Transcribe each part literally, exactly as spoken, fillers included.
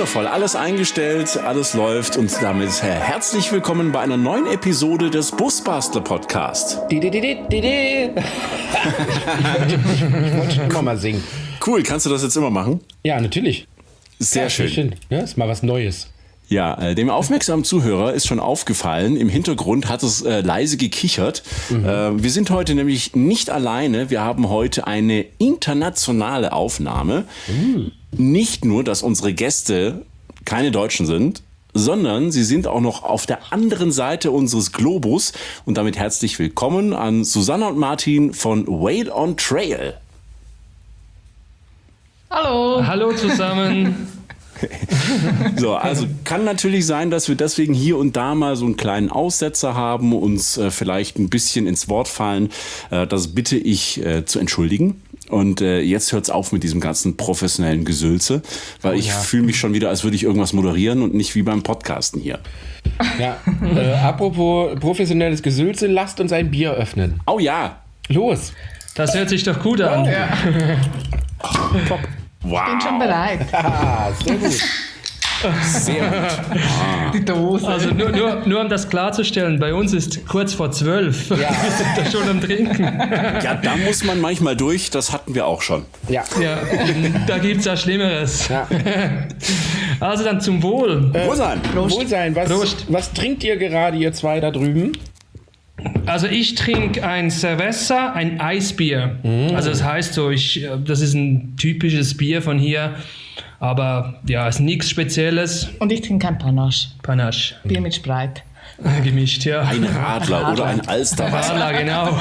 Wundervoll, alles eingestellt, alles läuft und damit herzlich willkommen bei einer neuen Episode des Busbastler Podcast. Die, die, die, die, die, die. Ich wollte schon immer mal singen. Cool, kannst du das jetzt immer machen? Ja, natürlich. Sehr ja, schön. schön. Ja, ist mal was Neues. Ja, äh, dem aufmerksamen Zuhörer ist schon aufgefallen, im Hintergrund hat es äh, leise gekichert. Mhm. Äh, wir sind heute nämlich nicht alleine, wir haben heute eine internationale Aufnahme. Mhm. Nicht nur, dass unsere Gäste keine Deutschen sind, sondern sie sind auch noch auf der anderen Seite unseres Globus. Und damit herzlich willkommen an Susanna und Martin von Whale on Trail. Hallo. Hallo zusammen. So, also kann natürlich sein, dass wir deswegen hier und da mal so einen kleinen Aussetzer haben, uns äh, vielleicht ein bisschen ins Wort fallen. Äh, das bitte ich äh, zu entschuldigen. Und äh, jetzt hört's auf mit diesem ganzen professionellen Gesülze, weil oh, ich ja. fühle mich schon wieder, als würde ich irgendwas moderieren und nicht wie beim Podcasten hier. Ja, äh, apropos professionelles Gesülze, lasst uns ein Bier öffnen. Oh ja. Los. Das hört sich doch gut an. Oh, ja. Oh, top. Wow. Ich bin schon bereit. Ah, sehr gut. Sehr gut. Ah. Die Dose. Also nur, nur, nur um das klarzustellen, bei uns ist kurz vor zwölf. Ja. Wir sind da schon am Trinken. Ja, da muss man manchmal durch, das hatten wir auch schon. Ja. Ja, da gibt es ja Schlimmeres. Ja. Also dann zum Wohl. Äh, Wohlsein. Prost. Wohlsein. Was, Prost. Was trinkt ihr gerade, ihr zwei da drüben? Also ich trinke ein Cerveza, ein Eisbier. Mm. Also das heißt so, ich, das ist ein typisches Bier von hier, aber ja, ist nichts Spezielles. Und ich trinke kein Panache. Panache. Bier mit Sprite. Gemischt, ja. Ein Radler, Radler. Oder ein Alsterwasser. Radler, genau.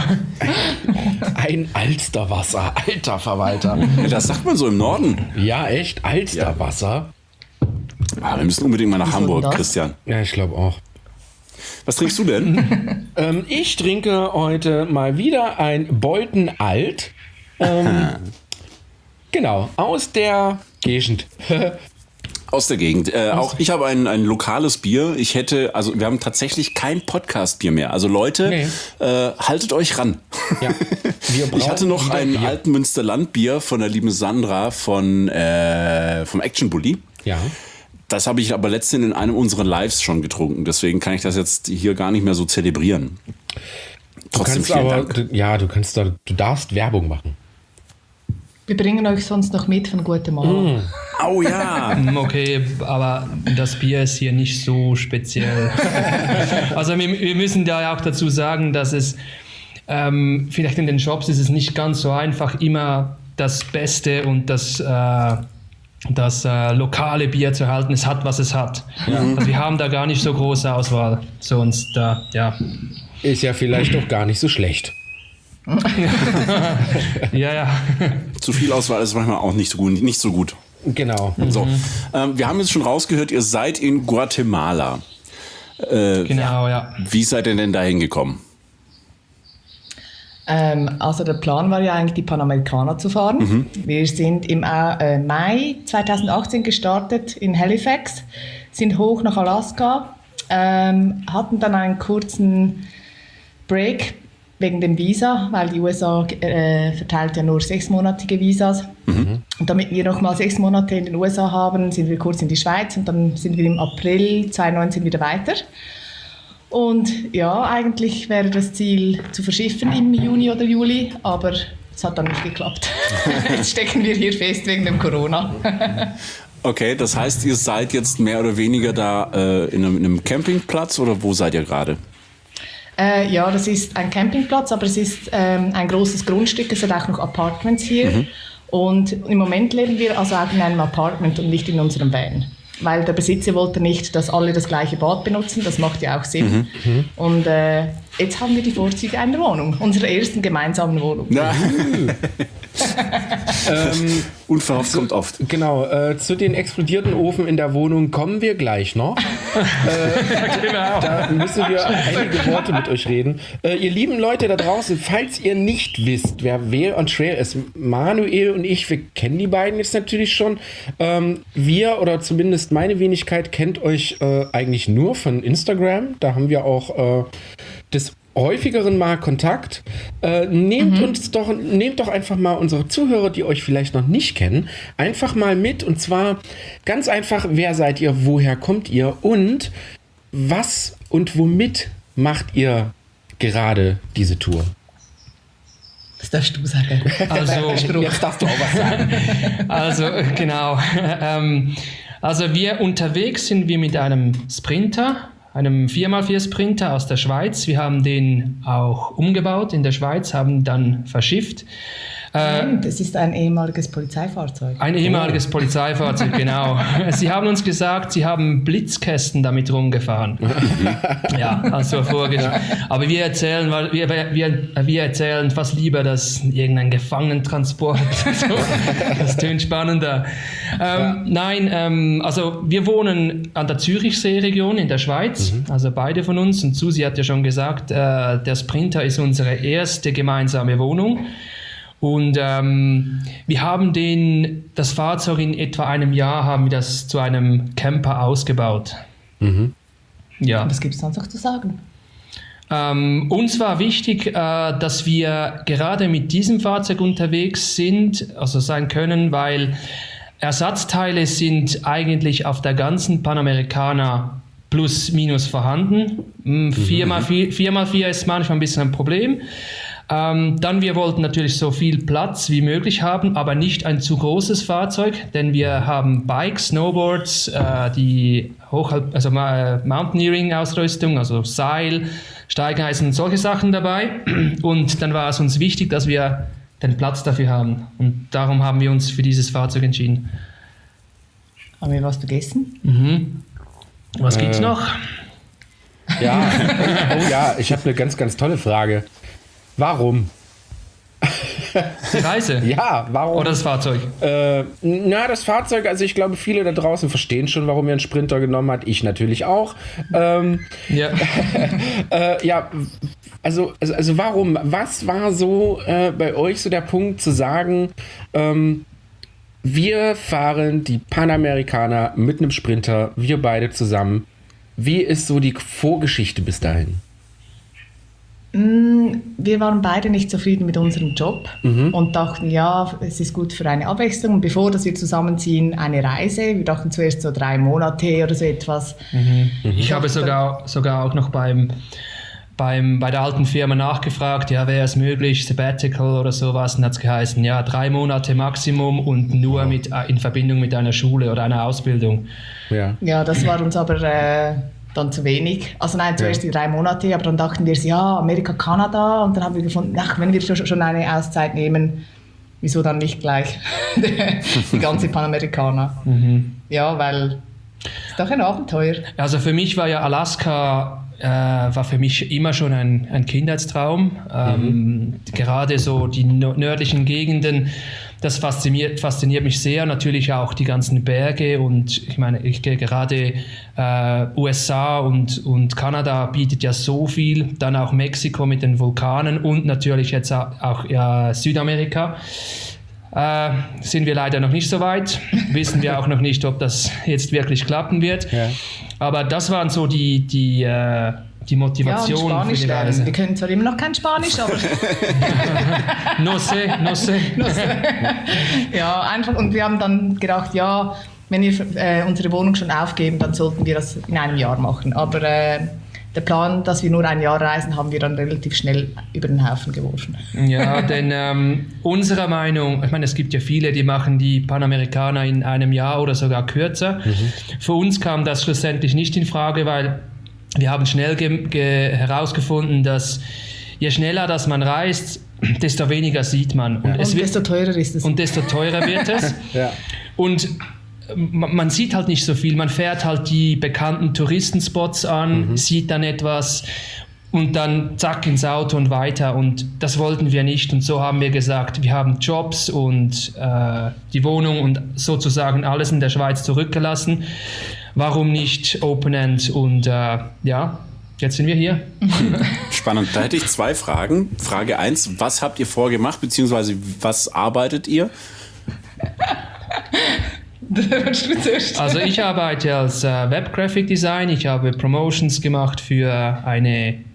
Ein Alsterwasser, alter Verwalter. Ja, das sagt man so im Norden. Ja, echt? Alsterwasser? Ah, wir müssen unbedingt mal nach Wieso Hamburg, das? Christian. Ja, ich glaube auch. Was trinkst du denn? ähm, ich trinke heute mal wieder ein Beuten Alt. Ähm, genau, aus der Gegend. Aus der Gegend. Äh, auch ich habe ein, ein lokales Bier. Ich hätte, also wir haben tatsächlich kein Podcast-Bier mehr. Also Leute, nee. äh, haltet euch ran. Ja. Wir ich hatte noch ein Bier. Altmünster Landbier von der lieben Sandra von äh, vom Action Bully. Ja. Das habe ich aber letztens in einem unserer Lives schon getrunken. Deswegen kann ich das jetzt hier gar nicht mehr so zelebrieren. Trotzdem du vielen aber, Dank. Du, ja, du kannst da, du darfst Werbung machen. Wir bringen euch sonst noch mit von Guatemala. Mm. Oh ja. Okay, aber das Bier ist hier nicht so speziell. Also wir, wir müssen da ja auch dazu sagen, dass es ähm, vielleicht in den Shops ist es nicht ganz so einfach, immer das Beste und das äh, das äh, lokale Bier zu halten. Es hat, was es hat. Ja. Also wir haben da gar nicht so große Auswahl. Sonst, äh, ja. Ist ja vielleicht auch gar nicht so schlecht. Ja, ja. Zu viel Auswahl ist manchmal auch nicht so gut. Nicht so gut. Genau. So, ähm, wir haben jetzt schon rausgehört, ihr seid in Guatemala. Äh, genau, ja. Wie seid ihr denn da hingekommen? Ähm, also der Plan war ja eigentlich, die Panamericana zu fahren. Mhm. Wir sind im äh, Mai zweitausendachtzehn gestartet in Halifax, sind hoch nach Alaska, ähm, hatten dann einen kurzen Break wegen dem Visa, weil die U S A äh, verteilt ja nur sechsmonatige Visas. Mhm. Und damit wir noch mal sechs Monate in den U S A haben, sind wir kurz in die Schweiz und dann sind wir im April zweitausendneunzehn wieder weiter. Und ja, eigentlich wäre das Ziel zu verschiffen im Juni oder Juli, aber es hat dann nicht geklappt. Jetzt stecken wir hier fest wegen dem Corona. Okay, das heißt, ihr seid jetzt mehr oder weniger da äh, in, einem, in einem Campingplatz oder wo seid ihr gerade? Äh, ja, das ist ein Campingplatz, aber es ist ähm, ein großes Grundstück, es hat auch noch Apartments hier. Mhm. Und im Moment leben wir also auch in einem Apartment und nicht in unserem Van. Weil der Besitzer wollte nicht, dass alle das gleiche Bad benutzen. Das macht ja auch Sinn. Mhm. Und äh, jetzt haben wir die Vorzüge einer Wohnung. Unserer ersten gemeinsamen Wohnung. Ja. ähm, Unverhofft kommt oft. Genau, äh, zu den explodierten Ofen in der Wohnung kommen wir gleich noch. äh, genau. Da müssen wir einige Worte mit euch reden. Äh, ihr lieben Leute da draußen, falls ihr nicht wisst, wer Whale on Trail ist, Manuel und ich, wir kennen die beiden jetzt natürlich schon. Ähm, wir, oder zumindest meine Wenigkeit, kennt euch äh, eigentlich nur von Instagram. Da haben wir auch äh, das häufigeren mal Kontakt. Äh, nehmt Mhm. uns doch, nehmt doch einfach mal unsere Zuhörer, die euch vielleicht noch nicht kennen, einfach mal mit. Und zwar ganz einfach, wer seid ihr, woher kommt ihr und was und womit macht ihr gerade diese Tour? Das darfst du sagen. Also, Jetzt darfst du auch was sagen. Also, genau. Ähm, also, wir unterwegs sind wir mit einem Sprinter, einem vier mal vier Sprinter aus der Schweiz. Wir haben den auch umgebaut in der Schweiz, haben dann verschifft. Äh, Das ist ein ehemaliges Polizeifahrzeug. Ein ehemaliges Polizeifahrzeug, genau. Sie haben uns gesagt, sie haben Blitzkästen damit rumgefahren. Ja, also vorgestellt. Aber wir erzählen, wir, wir, wir erzählen fast lieber, dass irgendein Gefangenentransport. So, das tönt spannender. Ähm, ja. Nein, ähm, also wir wohnen an der Zürichsee-Region in der Schweiz, mhm. also beide von uns. Und Susi hat ja schon gesagt, äh, der Sprinter ist unsere erste gemeinsame Wohnung. Und ähm, wir haben den, das Fahrzeug in etwa einem Jahr haben wir das zu einem Camper ausgebaut. Mhm. Ja. Was gibt es sonst noch zu sagen? Ähm, uns war wichtig, äh, dass wir gerade mit diesem Fahrzeug unterwegs sind, also sein können, weil Ersatzteile sind eigentlich auf der ganzen Panamericana plus minus vorhanden. vier mal vier ist manchmal ein bisschen ein Problem. Ähm, dann wir wollten natürlich so viel Platz wie möglich haben, aber nicht ein zu großes Fahrzeug, denn wir haben Bikes, Snowboards, äh, die Hochhalb- also äh, Mountaineering-Ausrüstung, also Seil, Steigeisen und solche Sachen dabei. Und dann war es uns wichtig, dass wir den Platz dafür haben. Und darum haben wir uns für dieses Fahrzeug entschieden. Haben wir was vergessen? Mhm. Was äh, gibt's noch? Ja, oh ja, ich habe eine ganz, ganz tolle Frage. Warum? Die Reise? Ja, warum? Oder das Fahrzeug? Äh, na, das Fahrzeug, also ich glaube, viele da draußen verstehen schon, warum ihr einen Sprinter genommen habt. Ich natürlich auch. Ähm, ja. äh, ja, also, also, also warum? Was war so äh, bei euch so der Punkt zu sagen, ähm, wir fahren die Panamericana mit einem Sprinter, wir beide zusammen. Wie ist so die Vorgeschichte bis dahin? Wir waren beide nicht zufrieden mit unserem Job mhm. und dachten, ja, es ist gut für eine Abwechslung. Und bevor dass wir zusammenziehen, eine Reise. Wir dachten zuerst so drei Monate oder so etwas. Mhm. Mhm. Ich habe sogar, sogar auch noch beim, beim, bei der alten Firma nachgefragt, ja, wäre es möglich, Sabbatical oder sowas. Und hat es geheißen, ja, drei Monate Maximum und nur wow. mit, in Verbindung mit einer Schule oder einer Ausbildung. Ja, ja das war uns aber... Äh, dann zu wenig. Also nein, zuerst ja. die drei Monate, aber dann dachten wir, ja, Amerika, Kanada und dann haben wir gefunden, ach, wenn wir schon eine Auszeit nehmen, wieso dann nicht gleich die ganze Panamericana? Mhm. Ja, weil es ist doch ein Abenteuer. Also für mich war ja Alaska äh, war für mich immer schon ein, ein Kindheitstraum. Ähm, mhm. Gerade so die nördlichen Gegenden, das fasziniert, fasziniert mich sehr. Natürlich auch die ganzen Berge und ich meine, ich gehe gerade äh, U S A und, und Kanada bietet ja so viel. Dann auch Mexiko mit den Vulkanen und natürlich jetzt auch ja, Südamerika. Äh, sind wir leider noch nicht so weit. Wissen wir auch noch nicht, ob das jetzt wirklich klappen wird. Ja. Aber das waren so die, die, äh, die Motivation ja, für die Reise. Lernen. Wir können zwar immer noch kein Spanisch, aber... no sé, no sé. no sé. Ja, einfach. Und wir haben dann gedacht, ja, wenn wir äh, unsere Wohnung schon aufgeben, dann sollten wir das in einem Jahr machen. Aber äh, der Plan, dass wir nur ein Jahr reisen, haben wir dann relativ schnell über den Haufen geworfen. Ja, denn ähm, unserer Meinung, ich meine, es gibt ja viele, die machen die Panamericana in einem Jahr oder sogar kürzer. Mhm. Für uns kam das schlussendlich nicht in Frage, weil wir haben schnell ge- ge- herausgefunden, dass je schneller dass man reist, desto weniger sieht man. Und, und es wird, desto teurer ist es. Und desto teurer wird es. Ja. Und man sieht halt nicht so viel, man fährt halt die bekannten Touristenspots an, mhm. sieht dann etwas und dann zack ins Auto und weiter und das wollten wir nicht und so haben wir gesagt, wir haben Jobs und äh, die Wohnung und sozusagen alles in der Schweiz zurückgelassen. Warum nicht Open End und äh, ja, jetzt sind wir hier. Spannend, da hätte ich zwei Fragen. Frage eins, was habt ihr vorgemacht, beziehungsweise was arbeitet ihr? Also ich arbeite als äh, Web Graphic Design, ich habe Promotions gemacht für eine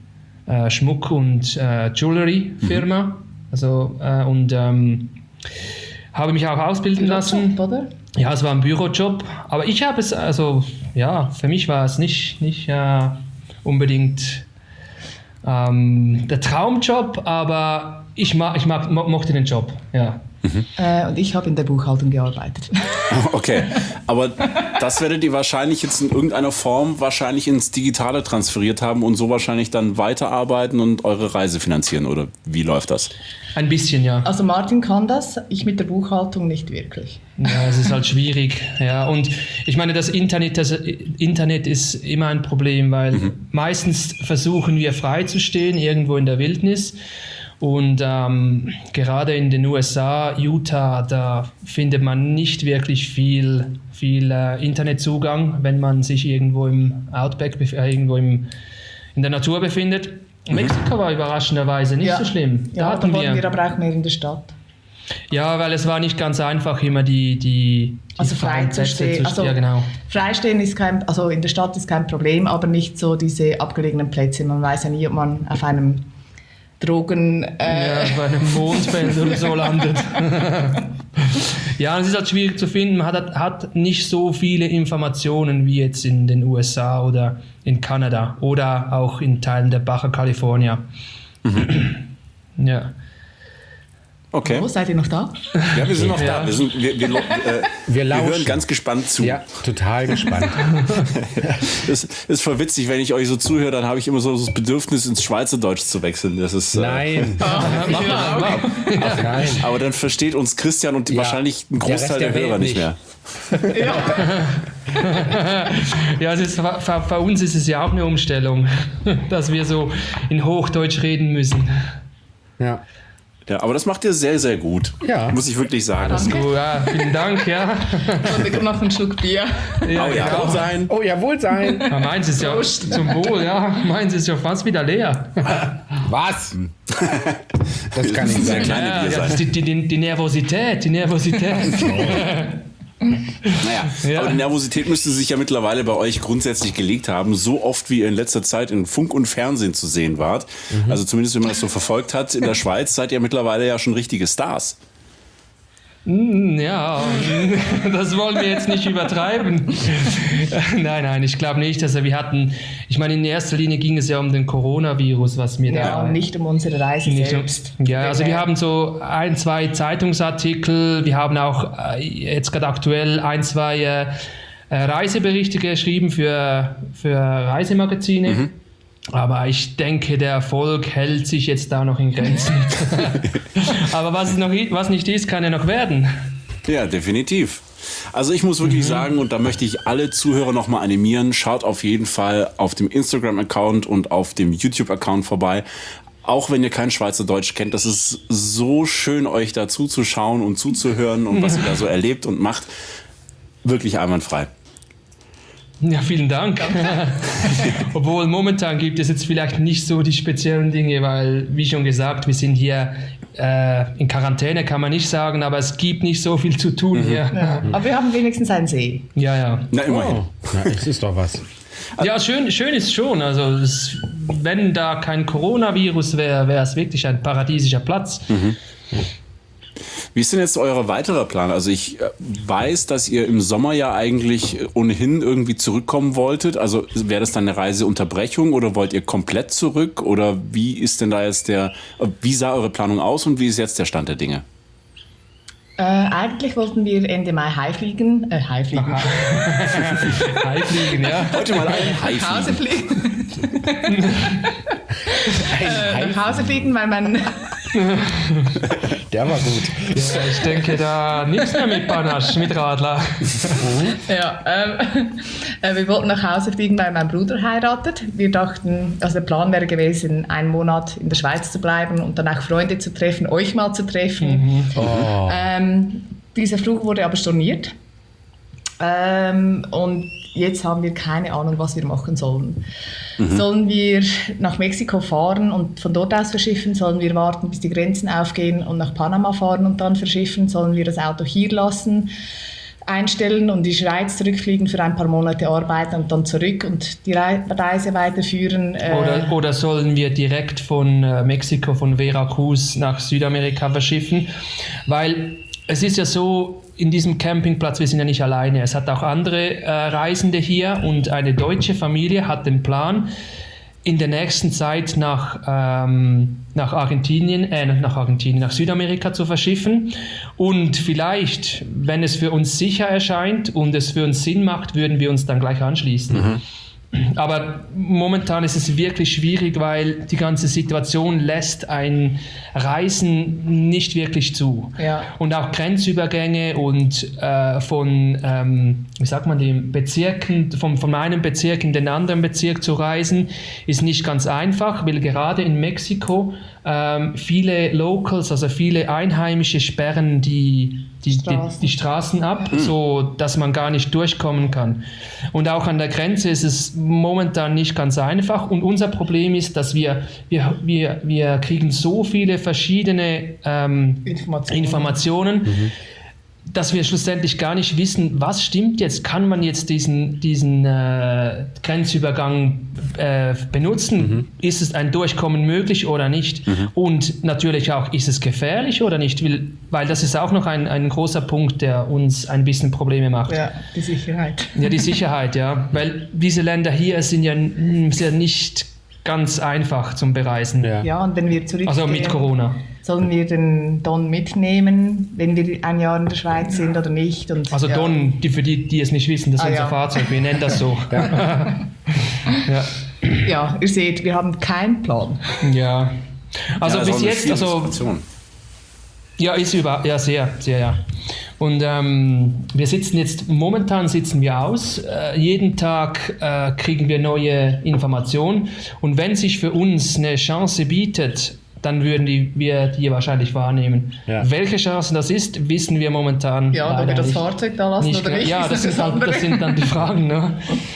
äh, Schmuck- und äh, Jewelry-Firma. Mhm. Also, äh, und ähm, habe mich auch ausbilden lassen. Job, oder? Ja, es war ein Bürojob. Aber ich habe es, also, ja, für mich war es nicht, nicht äh, unbedingt ähm, der Traumjob, aber ich, mag, ich mag, mo- mochte den Job, ja. Mhm. Äh, und ich habe in der Buchhaltung gearbeitet. Okay, aber das werdet ihr wahrscheinlich jetzt in irgendeiner Form wahrscheinlich ins Digitale transferiert haben und so wahrscheinlich dann weiterarbeiten und eure Reise finanzieren, oder wie läuft das? Ein bisschen, ja. Also Martin kann das, ich mit der Buchhaltung nicht wirklich. Ja, es ist halt schwierig. Ja, und ich meine, das Internet, das Internet ist immer ein Problem, weil mhm. meistens versuchen wir frei zu stehen, irgendwo in der Wildnis. Und ähm, gerade in den U S A, Utah, da findet man nicht wirklich viel, viel äh, Internetzugang, wenn man sich irgendwo im Outback, äh, irgendwo im, in der Natur befindet. Mhm. Mexiko war überraschenderweise nicht ja. so schlimm. Da ja, hatten da wollten wir, wir aber auch mehr in der Stadt. Ja, weil es war nicht ganz einfach, immer die, die, die also frei zu stehen. Also ja, genau. Freistehen ist kein, also in der Stadt ist kein Problem, aber nicht so diese abgelegenen Plätze. Man weiß ja nie, ob man auf einem Drogen... Äh ja, bei einem Mondfeld oder so landet. Ja, es ist halt schwierig zu finden. Man hat, hat nicht so viele Informationen wie jetzt in den U S A oder in Kanada oder auch in Teilen der Baja California. Mhm. Ja. Okay. Oh, seid ihr noch da? Ja, wir sind noch ja. da. Wir, sind, wir, wir, äh, wir, wir hören ganz gespannt zu. Ja, total gespannt. Das ist voll witzig, wenn ich euch so zuhöre, dann habe ich immer so das Bedürfnis, ins Schweizerdeutsch zu wechseln. Das ist, äh, Nein. Oh, ja, okay. Ach, nein. Aber dann versteht uns Christian und Ja, wahrscheinlich ein Großteil der der, Rest der Hörer Welt nicht mehr. Ja, es ist, für, für uns ist es ja auch eine Umstellung, dass wir so in Hochdeutsch reden müssen. Ja. Ja, aber das macht ihr sehr, sehr gut. Ja. Muss ich wirklich sagen. So, ja, vielen Dank, ja. Und wir noch einen Schluck Bier. Ja, Oh ja, genau. kann sein. Oh ja, Wohlsein. Ja, meins ist ja zum Wohl, ja. Meins ist ja fast wieder leer. Was? Das kann nicht sein. Kleine Ja, Bier ja, sein. das ist die, die, die Nervosität, die Nervosität. Naja, Ja. aber die Nervosität müsste sich ja mittlerweile bei euch grundsätzlich gelegt haben, so oft wie ihr in letzter Zeit in Funk und Fernsehen zu sehen wart. Mhm. Also zumindest, wenn man das so verfolgt hat, in der Schweiz seid ihr mittlerweile ja schon richtige Stars. Ja, das wollen wir jetzt nicht übertreiben. Nein, nein, ich glaube nicht. Also wir hatten, ich meine, in erster Linie ging es ja um den Coronavirus, was mir Ja, da... und nicht um unsere Reise Nicht selbst. um, ja, also wir haben so ein, zwei Zeitungsartikel, wir haben auch äh, jetzt gerade aktuell ein, zwei äh, Reiseberichte geschrieben für, für Reisemagazine. Mhm. Aber ich denke, der Erfolg hält sich jetzt da noch in Grenzen. Aber was, es noch, was nicht ist, kann ja noch werden. Ja, definitiv. Also ich muss wirklich mhm. sagen, und da möchte ich alle Zuhörer nochmal animieren, schaut auf jeden Fall auf dem Instagram-Account und auf dem YouTube-Account vorbei. Auch wenn ihr kein Schweizerdeutsch kennt, das ist so schön, euch da zuzuschauen und zuzuhören und was ihr da so erlebt und macht. Wirklich einwandfrei. Ja, vielen Dank. Obwohl momentan gibt es jetzt vielleicht nicht so die speziellen Dinge, weil, wie schon gesagt, wir sind hier äh, in Quarantäne, kann man nicht sagen, aber es gibt nicht so viel zu tun mhm. hier. Ja. Aber wir haben wenigstens einen See. Ja, ja. Na, immerhin. Oh. Na, es ist doch was. Ja, schön, schön ist schon. Also es, wenn da kein Coronavirus wäre, wäre es wirklich ein paradiesischer Platz. Mhm. Wie ist denn jetzt euer weiterer Plan? Also ich weiß, dass ihr im Sommer ja eigentlich ohnehin irgendwie zurückkommen wolltet. Also wäre das dann eine Reiseunterbrechung oder wollt ihr komplett zurück? Oder wie ist denn da jetzt der, wie sah eure Planung aus und wie ist jetzt der Stand der Dinge? Äh, eigentlich wollten wir Ende Mai heimfliegen. Äh, heimfliegen. Heimfliegen, ja. Heute mal ein Nach Hause Haifliegen. fliegen. äh, nach Hause fliegen, weil man... Der war gut. Ja, ich denke, da nichts mehr mit Panache, mit Radler. Ja, ähm, äh, wir wollten nach Hause fliegen, weil mein Bruder heiratet. Wir dachten, also der Plan wäre gewesen, einen Monat in der Schweiz zu bleiben und dann auch Freunde zu treffen, euch mal zu treffen. Mhm. Oh. Ähm, dieser Flug wurde aber storniert. Ähm, und jetzt haben wir keine Ahnung, was wir machen sollen. Mhm. Sollen wir nach Mexiko fahren und von dort aus verschiffen? Sollen wir warten, bis die Grenzen aufgehen und nach Panama fahren und dann verschiffen? Sollen wir das Auto hier lassen? einstellen und in die Schweiz zurückfliegen, für ein paar Monate arbeiten und dann zurück und die Reise weiterführen. Äh oder, oder sollen wir direkt von äh, Mexiko, von Veracruz nach Südamerika verschiffen? Weil es ist ja so, in diesem Campingplatz, wir sind ja nicht alleine, es hat auch andere äh, Reisende hier und eine deutsche Familie hat den Plan, in der nächsten Zeit nach, ähm, nach Argentinien, äh, nach Argentinien, nach Südamerika zu verschiffen. Und vielleicht, wenn es für uns sicher erscheint und es für uns Sinn macht, würden wir uns dann gleich anschließen. Mhm. Aber momentan ist es wirklich schwierig, weil die ganze Situation lässt ein Reisen nicht wirklich zu. Ja. Und auch Grenzübergänge und äh, von, ähm, wie sagt man, den Bezirken, von, von einem Bezirk in den anderen Bezirk zu reisen, ist nicht ganz einfach, weil gerade in Mexiko ähm, viele Locals, also viele Einheimische sperren die Die, Straßen. die, die Straßen ab, mhm. so dass man gar nicht durchkommen kann. Und auch an der Grenze ist es momentan nicht ganz einfach. Und unser Problem ist, dass wir, wir, wir, wir kriegen so viele verschiedene ähm, Informationen, Informationen mhm. dass wir schlussendlich gar nicht wissen, was stimmt jetzt. Kann man jetzt diesen, diesen äh, Grenzübergang äh, benutzen? Mhm. Ist es ein Durchkommen möglich oder nicht? Mhm. Und natürlich auch, ist es gefährlich oder nicht? Weil, weil das ist auch noch ein, ein großer Punkt, der uns ein bisschen Probleme macht. Ja, die Sicherheit. Ja, die Sicherheit, ja. Weil diese Länder hier sind ja, sind ja nicht ganz einfach zum Bereisen. Ja, ja, und wenn wir zurückgehen... Also mit Corona. Sollen wir den Don mitnehmen, wenn wir ein Jahr in der Schweiz sind oder nicht? Und, also ja. Don, die, für die, die es nicht wissen, das ist ah, unser ja. Fahrzeug, wir nennen das so. ja. Ja. Ja, ihr seht, wir haben keinen Plan. Ja, also ja, bis jetzt, also... Ja, ist über, ja, sehr, sehr, ja. Und ähm, wir sitzen jetzt, momentan sitzen wir aus, äh, jeden Tag äh, kriegen wir neue Informationen und wenn sich für uns eine Chance bietet, dann würden die, wir die wahrscheinlich wahrnehmen. Ja. Welche Chance das ist, wissen wir momentan ja, ob wir das nicht, Fahrzeug da lassen nicht, oder nicht. Ja, das, das, sind halt, das sind dann die Fragen. Ne?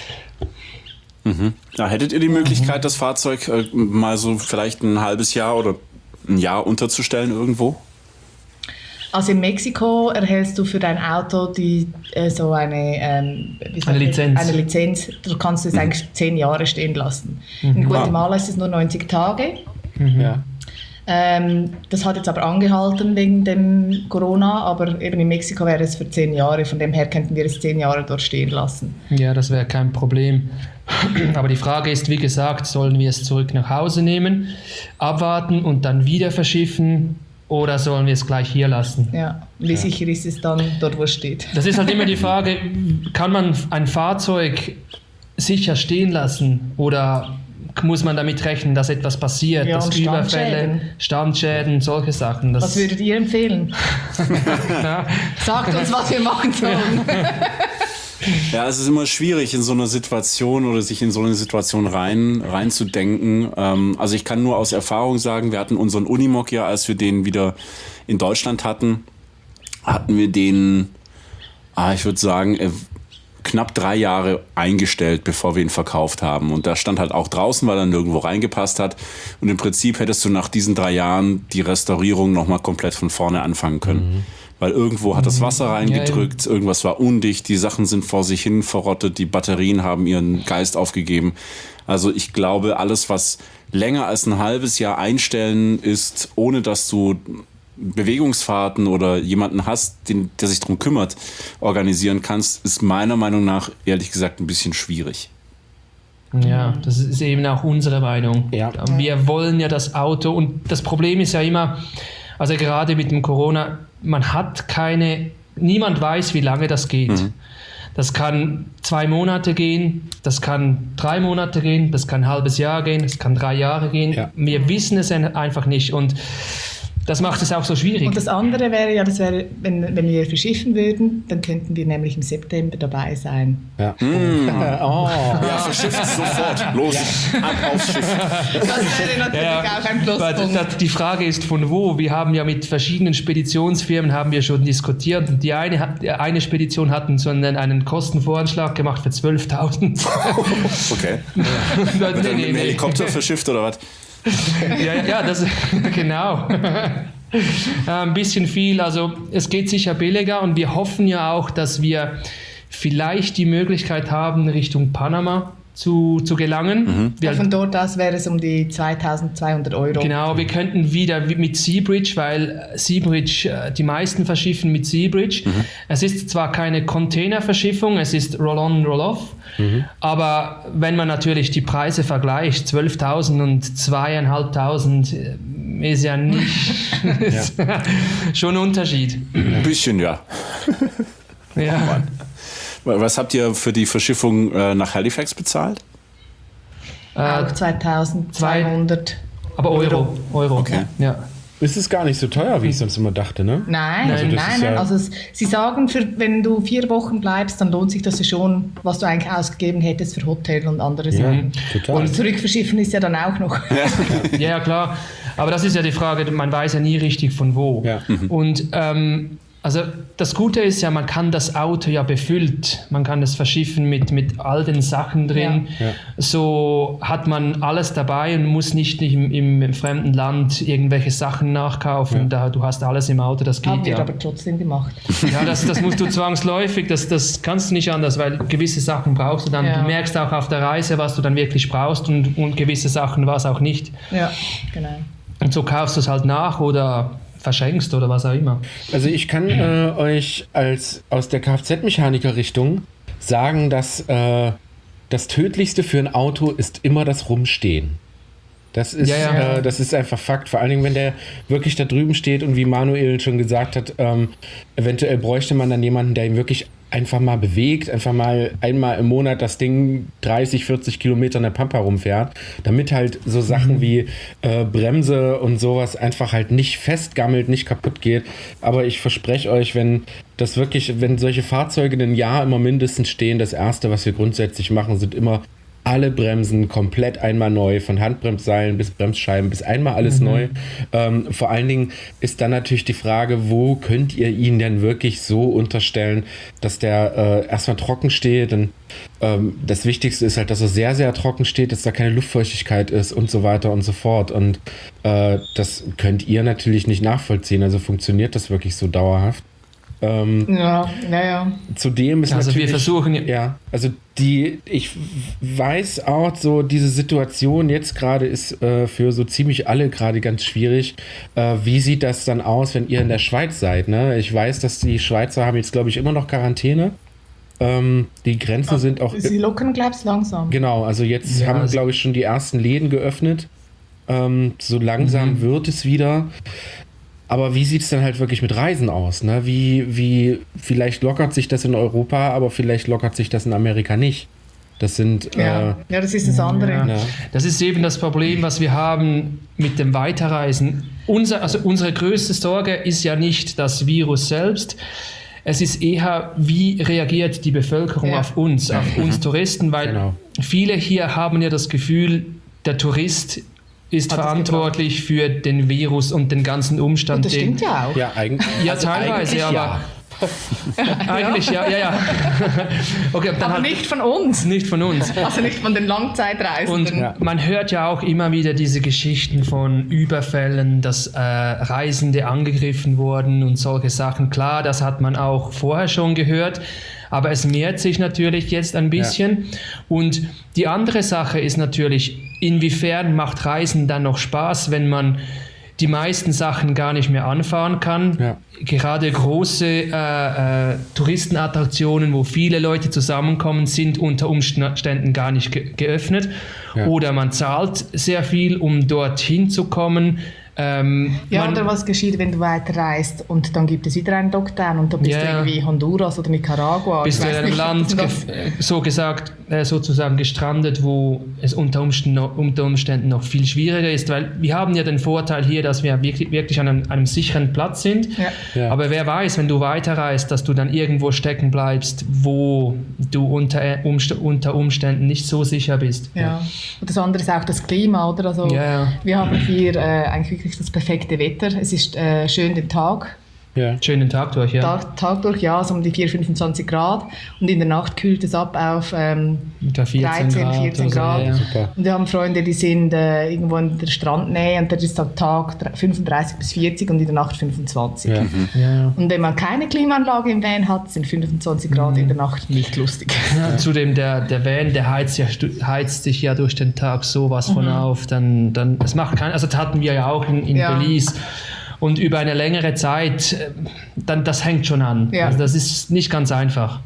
Mhm. Ja, hättet ihr die Möglichkeit, mhm. das Fahrzeug äh, mal so vielleicht ein halbes Jahr oder ein Jahr unterzustellen irgendwo? Also in Mexiko erhältst du für dein Auto die, äh, so eine, ähm, eine, Lizenz. eine Lizenz. Du kannst es mhm. eigentlich zehn Jahre stehen lassen. Mhm. In Guatemala wow. ist es nur neunzig Tage. Mhm. Ja. Ähm, das hat jetzt aber angehalten wegen dem Corona, aber eben in Mexiko wäre es für zehn Jahre. Von dem her könnten wir es zehn Jahre dort stehen lassen. Ja, das wäre kein Problem. Aber die Frage ist, wie gesagt, sollen wir es zurück nach Hause nehmen, abwarten und dann wieder verschiffen? Oder sollen wir es gleich hier lassen? Ja, wie ja. sicher ist es dann dort, wo es steht? Das ist halt immer die Frage, kann man ein Fahrzeug sicher stehen lassen oder muss man damit rechnen, dass etwas passiert, ja, dass Überfälle, Standschäden, solche Sachen. Das was würdet ihr empfehlen? ja. Sagt uns, was wir machen sollen. Ja, es ist immer schwierig, in so einer Situation oder sich in so eine Situation rein reinzudenken. Ähm, also ich kann nur aus Erfahrung sagen, wir hatten unseren Unimog ja, als wir den wieder in Deutschland hatten, hatten wir den, ah, ich würde sagen, äh, knapp drei Jahre eingestellt, bevor wir ihn verkauft haben. Und da stand halt auch draußen, weil er nirgendwo reingepasst hat. Und im Prinzip hättest du nach diesen drei Jahren die Restaurierung nochmal komplett von vorne anfangen können. Mhm. Weil irgendwo hat das Wasser reingedrückt, ja, irgendwas war undicht, die Sachen sind vor sich hin verrottet, die Batterien haben ihren Geist aufgegeben. Also ich glaube, alles, was länger als ein halbes Jahr einstellen ist, ohne dass du Bewegungsfahrten oder jemanden hast, den, der sich darum kümmert, organisieren kannst, ist meiner Meinung nach ehrlich gesagt ein bisschen schwierig. Ja, das ist eben auch unsere Meinung. Ja. Wir wollen ja das Auto und das Problem ist ja immer, also gerade mit dem Corona, man hat keine, niemand weiß, wie lange das geht. Mhm. Das kann zwei Monate gehen, das kann drei Monate gehen, das kann ein halbes Jahr gehen, das kann drei Jahre gehen. Ja. Wir wissen es einfach nicht und das macht es auch so schwierig. Und das andere wäre ja, das wäre, wenn, wenn wir verschiffen würden, dann könnten wir nämlich im September dabei sein. Ja, mmh. oh. Ja, verschifft sofort. Los, ja. Ab aufs Schiff. Das wäre natürlich ja, auch ein Pluspunkt. Die Frage ist, von wo? Wir haben ja mit verschiedenen Speditionsfirmen haben wir schon diskutiert. Und die eine, eine Spedition hat so einen, einen Kostenvoranschlag gemacht für zwölftausend. Okay. Ja. Wird dann mit dem Helikopter verschifft oder was? ja, ja, das genau. Ein bisschen viel, also es geht sicher billiger und wir hoffen ja auch, dass wir vielleicht die Möglichkeit haben, Richtung Panama zu, zu gelangen. Mhm. Wir, Von dort aus wäre es um die zweitausendzweihundert Euro. Genau, wir könnten wieder mit Seabridge, weil Seabridge, die meisten verschiffen mit Seabridge. Mhm. Es ist zwar keine Containerverschiffung, es ist Roll-on, Roll-off, mhm. aber wenn man natürlich die Preise vergleicht, zwölftausend und zweitausendfünfhundert ist ja nicht ja. schon ein Unterschied. Ein bisschen, ja. Ja. Was habt ihr für die Verschiffung äh, nach Halifax bezahlt? Auch zweitausendzweihundert. Aber Euro. Euro. Okay. Ja. Ist es gar nicht so teuer, wie ich sonst immer dachte, ne? Nein, Also nein, das nein. ist ja- Also es, sie sagen, für, wenn du vier Wochen bleibst, dann lohnt sich das ja schon, was du eigentlich ausgegeben hättest für Hotel und andere Ja, Sachen. total. Und zurückverschiffen ist ja dann auch noch. Ja, ja, klar. Aber das ist ja die Frage, man weiß ja nie richtig von wo. Ja. Und ähm, also das Gute ist ja, man kann das Auto ja befüllt, man kann das verschiffen mit, mit all den Sachen drin. Ja. Ja. So hat man alles dabei und muss nicht im, im fremden Land irgendwelche Sachen nachkaufen. Ja. Da, du hast alles im Auto, das geht Haben wir ja. aber trotzdem gemacht. Ja, das, das musst du zwangsläufig, das, das kannst du nicht anders, weil gewisse Sachen brauchst du dann. Ja. Du merkst auch auf der Reise, was du dann wirklich brauchst und, und gewisse Sachen was auch nicht. Ja, genau. Und so kaufst du es halt nach oder verschenkst oder was auch immer. Also ich kann äh, euch als aus der Kfz-Mechaniker-Richtung sagen, dass äh, das Tödlichste für ein Auto ist immer das Rumstehen. Das ist, Ja, ja. Äh, das ist einfach Fakt. Vor allen Dingen, wenn der wirklich da drüben steht und wie Manuel schon gesagt hat, ähm, eventuell bräuchte man dann jemanden, der ihn wirklich einfach mal bewegt, einfach mal einmal im Monat das Ding dreißig, vierzig Kilometer in der Pampa rumfährt, damit halt so Sachen wie äh, Bremse und sowas einfach halt nicht festgammelt, nicht kaputt geht. Aber ich verspreche euch, wenn das wirklich, wenn solche Fahrzeuge ein Jahr immer mindestens stehen, das Erste, was wir grundsätzlich machen, sind immer alle Bremsen komplett einmal neu, von Handbremsseilen bis Bremsscheiben, bis einmal alles mhm. neu. Ähm, vor allen Dingen ist dann natürlich die Frage, wo könnt ihr ihn denn wirklich so unterstellen, dass der äh, erstmal trocken steht. Und ähm, das Wichtigste ist halt, dass er sehr, sehr trocken steht, dass da keine Luftfeuchtigkeit ist und so weiter und so fort. Und äh, das könnt ihr natürlich nicht nachvollziehen. Also funktioniert das wirklich so dauerhaft? Ähm, Ja, naja. Zudem ist Also natürlich, wir versuchen- ja, also die, ich weiß auch so, diese Situation jetzt gerade ist äh, für so ziemlich alle gerade ganz schwierig. Äh, wie sieht das dann aus, wenn ihr in der Schweiz seid? Ne? Ich weiß, dass die Schweizer haben jetzt, glaube ich, immer noch Quarantäne. Ähm, die Grenzen sind auch... Sie lockern, glaubst du, langsam. Genau, also jetzt Ja, haben, also- glaube ich, schon die ersten Läden geöffnet. Ähm, so langsam Mhm. wird es wieder. Aber wie sieht es dann halt wirklich mit Reisen aus? Ne? Wie, wie, vielleicht lockert sich das in Europa, aber vielleicht lockert sich das in Amerika nicht. Das sind... Ja, Äh, ja, das ist das andere. Ja. ja. Das ist eben das Problem, was wir haben mit dem Weiterreisen. Unser, also unsere größte Sorge ist ja nicht das Virus selbst. Es ist eher, wie reagiert die Bevölkerung Ja. auf uns, auf uns Touristen, weil Genau. viele hier haben ja das Gefühl, der Tourist ist Hat es verantwortlich für den Virus und den ganzen Umstand. Und das den- stimmt ja auch. Ja, eigentlich, Ja, also teilweise, eigentlich aber ja. eigentlich ja, ja, ja. Okay, dann Aber halt nicht von uns. nicht von uns. Also nicht von den Und Langzeitreisenden. Ja. man hört ja auch immer wieder diese Geschichten von Überfällen, dass äh, Reisende angegriffen wurden und solche Sachen. Klar, das hat man auch vorher schon gehört, aber es mehrt sich natürlich jetzt ein bisschen. Und die andere Sache ist natürlich, inwiefern macht Reisen dann noch Spaß, wenn man die meisten Sachen gar nicht mehr anfahren kann. Ja. Gerade große äh, äh, Touristenattraktionen, wo viele Leute zusammenkommen, sind unter Umständen gar nicht ge geöffnet. Ja. Oder man zahlt sehr viel, um dorthin zu kommen. Ähm, Ja, man, oder was geschieht, wenn du weiterreist und dann gibt es wieder einen Lockdown und dann bist Ja. du irgendwie Honduras oder Nicaragua. bist Ich du in weiß einem nicht, Land, das- ge- äh, so gesagt, äh, sozusagen gestrandet, wo es unter Umständen, noch, unter Umständen noch viel schwieriger ist, weil wir haben ja den Vorteil hier, dass wir wirklich, wirklich an einem, einem sicheren Platz sind. Ja. Ja. Aber wer weiß, wenn du weiterreist, dass du dann irgendwo stecken bleibst, wo du unter, äh, Umst unter Umständen nicht so sicher bist. Ja. Und das andere ist auch das Klima, oder? Also Ja, ja. wir haben hier äh, eigentlich wirklich das perfekte Wetter. Es ist äh, schön den Tag Ja. Schönen Tag durch, ja. Tag, Tag durch, ja, so um die vier, fünfundzwanzig Grad. Und in der Nacht kühlt es ab auf ähm, dreizehn, vierzehn Grad. Ja, ja. Und wir haben Freunde, die sind äh, irgendwo in der Strandnähe und da ist am Tag fünfunddreißig bis vierzig und in der Nacht fünfundzwanzig. Ja. Mhm. Ja. Und wenn man keine Klimaanlage im Van hat, sind fünfundzwanzig Grad mhm. in der Nacht nicht lustig. Ja, zudem, der, der Van, der heizt, ja, heizt sich ja durch den Tag sowas von mhm. auf. Dann, dann, das macht kein, also das hatten wir ja auch in, in ja. Belize. Und über eine längere Zeit, dann, das hängt schon an. Ja. Also das ist nicht ganz einfach.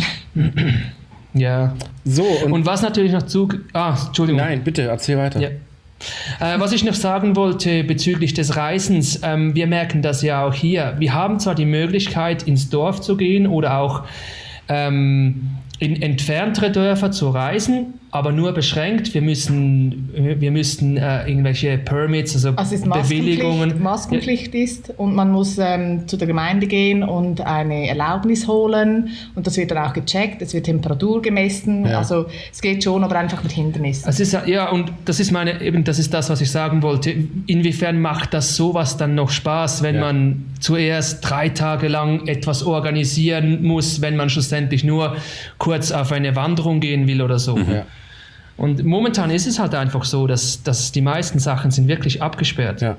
Ja. So, und, und was natürlich noch zu... Ah, Entschuldigung. Nein, bitte, erzähl weiter. Ja. Äh, was ich noch sagen wollte bezüglich des Reisens, ähm, wir merken das ja auch hier. Wir haben zwar die Möglichkeit, ins Dorf zu gehen oder auch ähm, in entferntere Dörfer zu reisen, aber nur beschränkt. Wir müssen, wir müssten äh, irgendwelche Permits, also, also es Bewilligungen. Maskenpflicht ist und man muss ähm, zu der Gemeinde gehen und eine Erlaubnis holen und das wird dann auch gecheckt, es wird Temperatur gemessen, ja. Also es geht schon, aber einfach mit Hindernissen. Es ist, ja, und das ist meine, eben das ist das, was ich sagen wollte. Inwiefern macht das sowas dann noch Spaß, wenn ja. man zuerst drei Tage lang etwas organisieren muss, wenn man schlussendlich nur kurz auf eine Wanderung gehen will oder so. Ja. Und momentan ist es halt einfach so, dass, dass die meisten Sachen sind wirklich abgesperrt. Ja,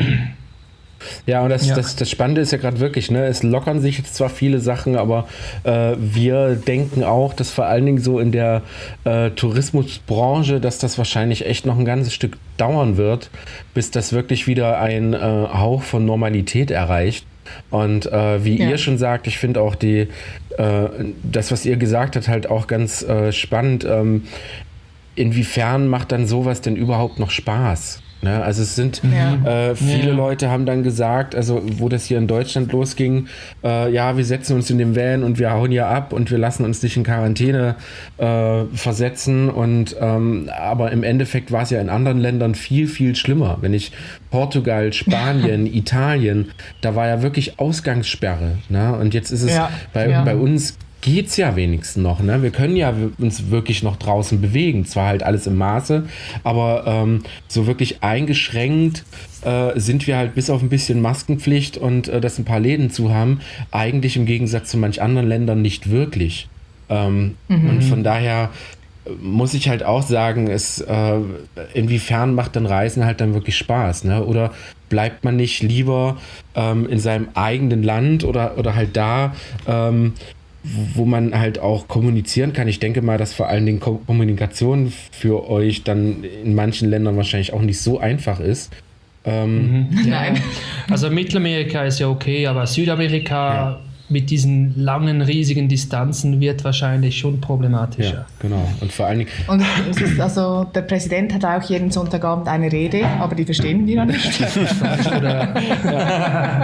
ja und das, ja. Das, das Spannende ist ja gerade wirklich, ne, es lockern sich jetzt zwar viele Sachen, aber äh, wir denken auch, dass vor allen Dingen so in der äh, Tourismusbranche, dass das wahrscheinlich echt noch ein ganzes Stück dauern wird, bis das wirklich wieder ein äh, Hauch von Normalität erreicht. Und äh, wie ja. ihr schon sagt, ich finde auch die, äh, das, was ihr gesagt habt, halt auch ganz äh, spannend. Ähm, inwiefern macht dann sowas denn überhaupt noch Spaß? Ne? Also es sind, ja. äh, viele ja. Leute haben dann gesagt, also wo das hier in Deutschland losging, äh, ja, wir setzen uns in den Van und wir hauen hier ab und wir lassen uns nicht in Quarantäne äh, versetzen. Und ähm, aber im Endeffekt war es ja in anderen Ländern viel, viel schlimmer. Wenn ich Portugal, Spanien, Italien, da war ja wirklich Ausgangssperre. Ne? Und jetzt ist es ja. bei, ja. bei uns geht's ja wenigstens noch, ne? Wir können ja uns wirklich noch draußen bewegen, zwar halt alles im Maße, aber ähm, so wirklich eingeschränkt äh, sind wir halt bis auf ein bisschen Maskenpflicht und äh, dass ein paar Läden zu haben, eigentlich im Gegensatz zu manch anderen Ländern nicht wirklich. Ähm, mhm. Und von daher muss ich halt auch sagen, es, äh, inwiefern macht dann Reisen halt dann wirklich Spaß, ne? Oder bleibt man nicht lieber ähm, in seinem eigenen Land oder, oder halt da, ähm, wo man halt auch kommunizieren kann. Ich denke mal, dass vor allen Dingen Kommunikation für euch dann in manchen Ländern wahrscheinlich auch nicht so einfach ist. Ähm, mhm. Nein. Also Mittelamerika ist ja okay, aber Südamerika ja. mit diesen langen, riesigen Distanzen wird wahrscheinlich schon problematischer. Ja, genau. Und vor allen Dingen... Und es ist also, der Präsident hat auch jeden Sonntagabend eine Rede, aber die verstehen wir noch nicht. Oder, ja.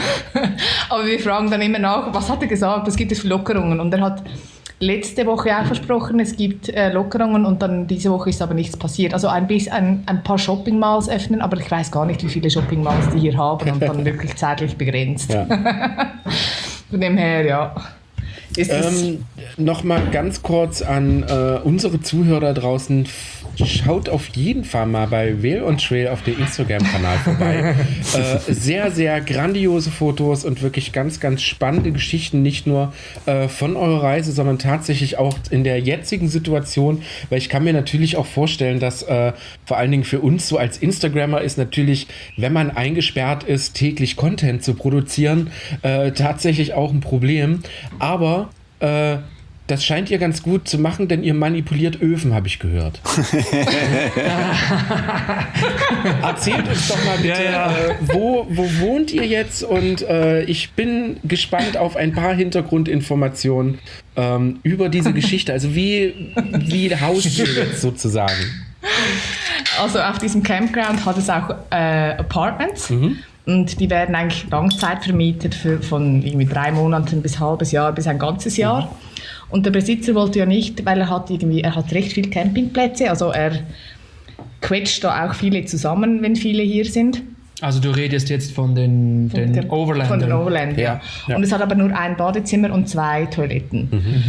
Aber wir fragen dann immer nach, was hat er gesagt, was gibt es für Lockerungen? Und er hat letzte Woche auch versprochen, es gibt äh, Lockerungen und dann diese Woche ist aber nichts passiert. Also ein, bisschen, ein, ein paar Shopping-Malls öffnen, aber ich weiß gar nicht, wie viele Shopping-Malls die hier haben und dann wirklich zeitlich begrenzt. Ja. Von dem her, ja. Ist ähm, Nochmal ganz kurz an äh, unsere Zuhörer draußen. Schaut auf jeden Fall mal bei Will und Trail auf dem Instagram-Kanal vorbei. äh, sehr, sehr grandiose Fotos und wirklich ganz, ganz spannende Geschichten, nicht nur äh, von eurer Reise, sondern tatsächlich auch in der jetzigen Situation, weil ich kann mir natürlich auch vorstellen, dass äh, vor allen Dingen für uns so als Instagrammer ist natürlich, wenn man eingesperrt ist, täglich Content zu produzieren, äh, tatsächlich auch ein Problem. Aber äh, das scheint ihr ganz gut zu machen, denn ihr manipuliert Öfen, habe ich gehört. Erzählt uns doch mal bitte, ja, ja. Äh, wo, wo wohnt ihr jetzt? Und äh, ich bin gespannt auf ein paar Hintergrundinformationen ähm, über diese Geschichte. Also wie, wie haust ihr jetzt sozusagen? Also auf diesem Campground hat es auch äh, Apartments. Mhm. Und die werden eigentlich Langzeit vermietet für, von irgendwie drei Monaten bis ein halbes Jahr bis ein ganzes Jahr. Mhm. Und der Besitzer wollte ja nicht, weil er hat irgendwie, er hat recht viele Campingplätze, also er quetscht da auch viele zusammen, wenn viele hier sind. Also du redest jetzt von den, von den der, Overlandern. Von den Overlandern, ja. Ja. Und es hat aber nur ein Badezimmer und zwei Toiletten. Mhm.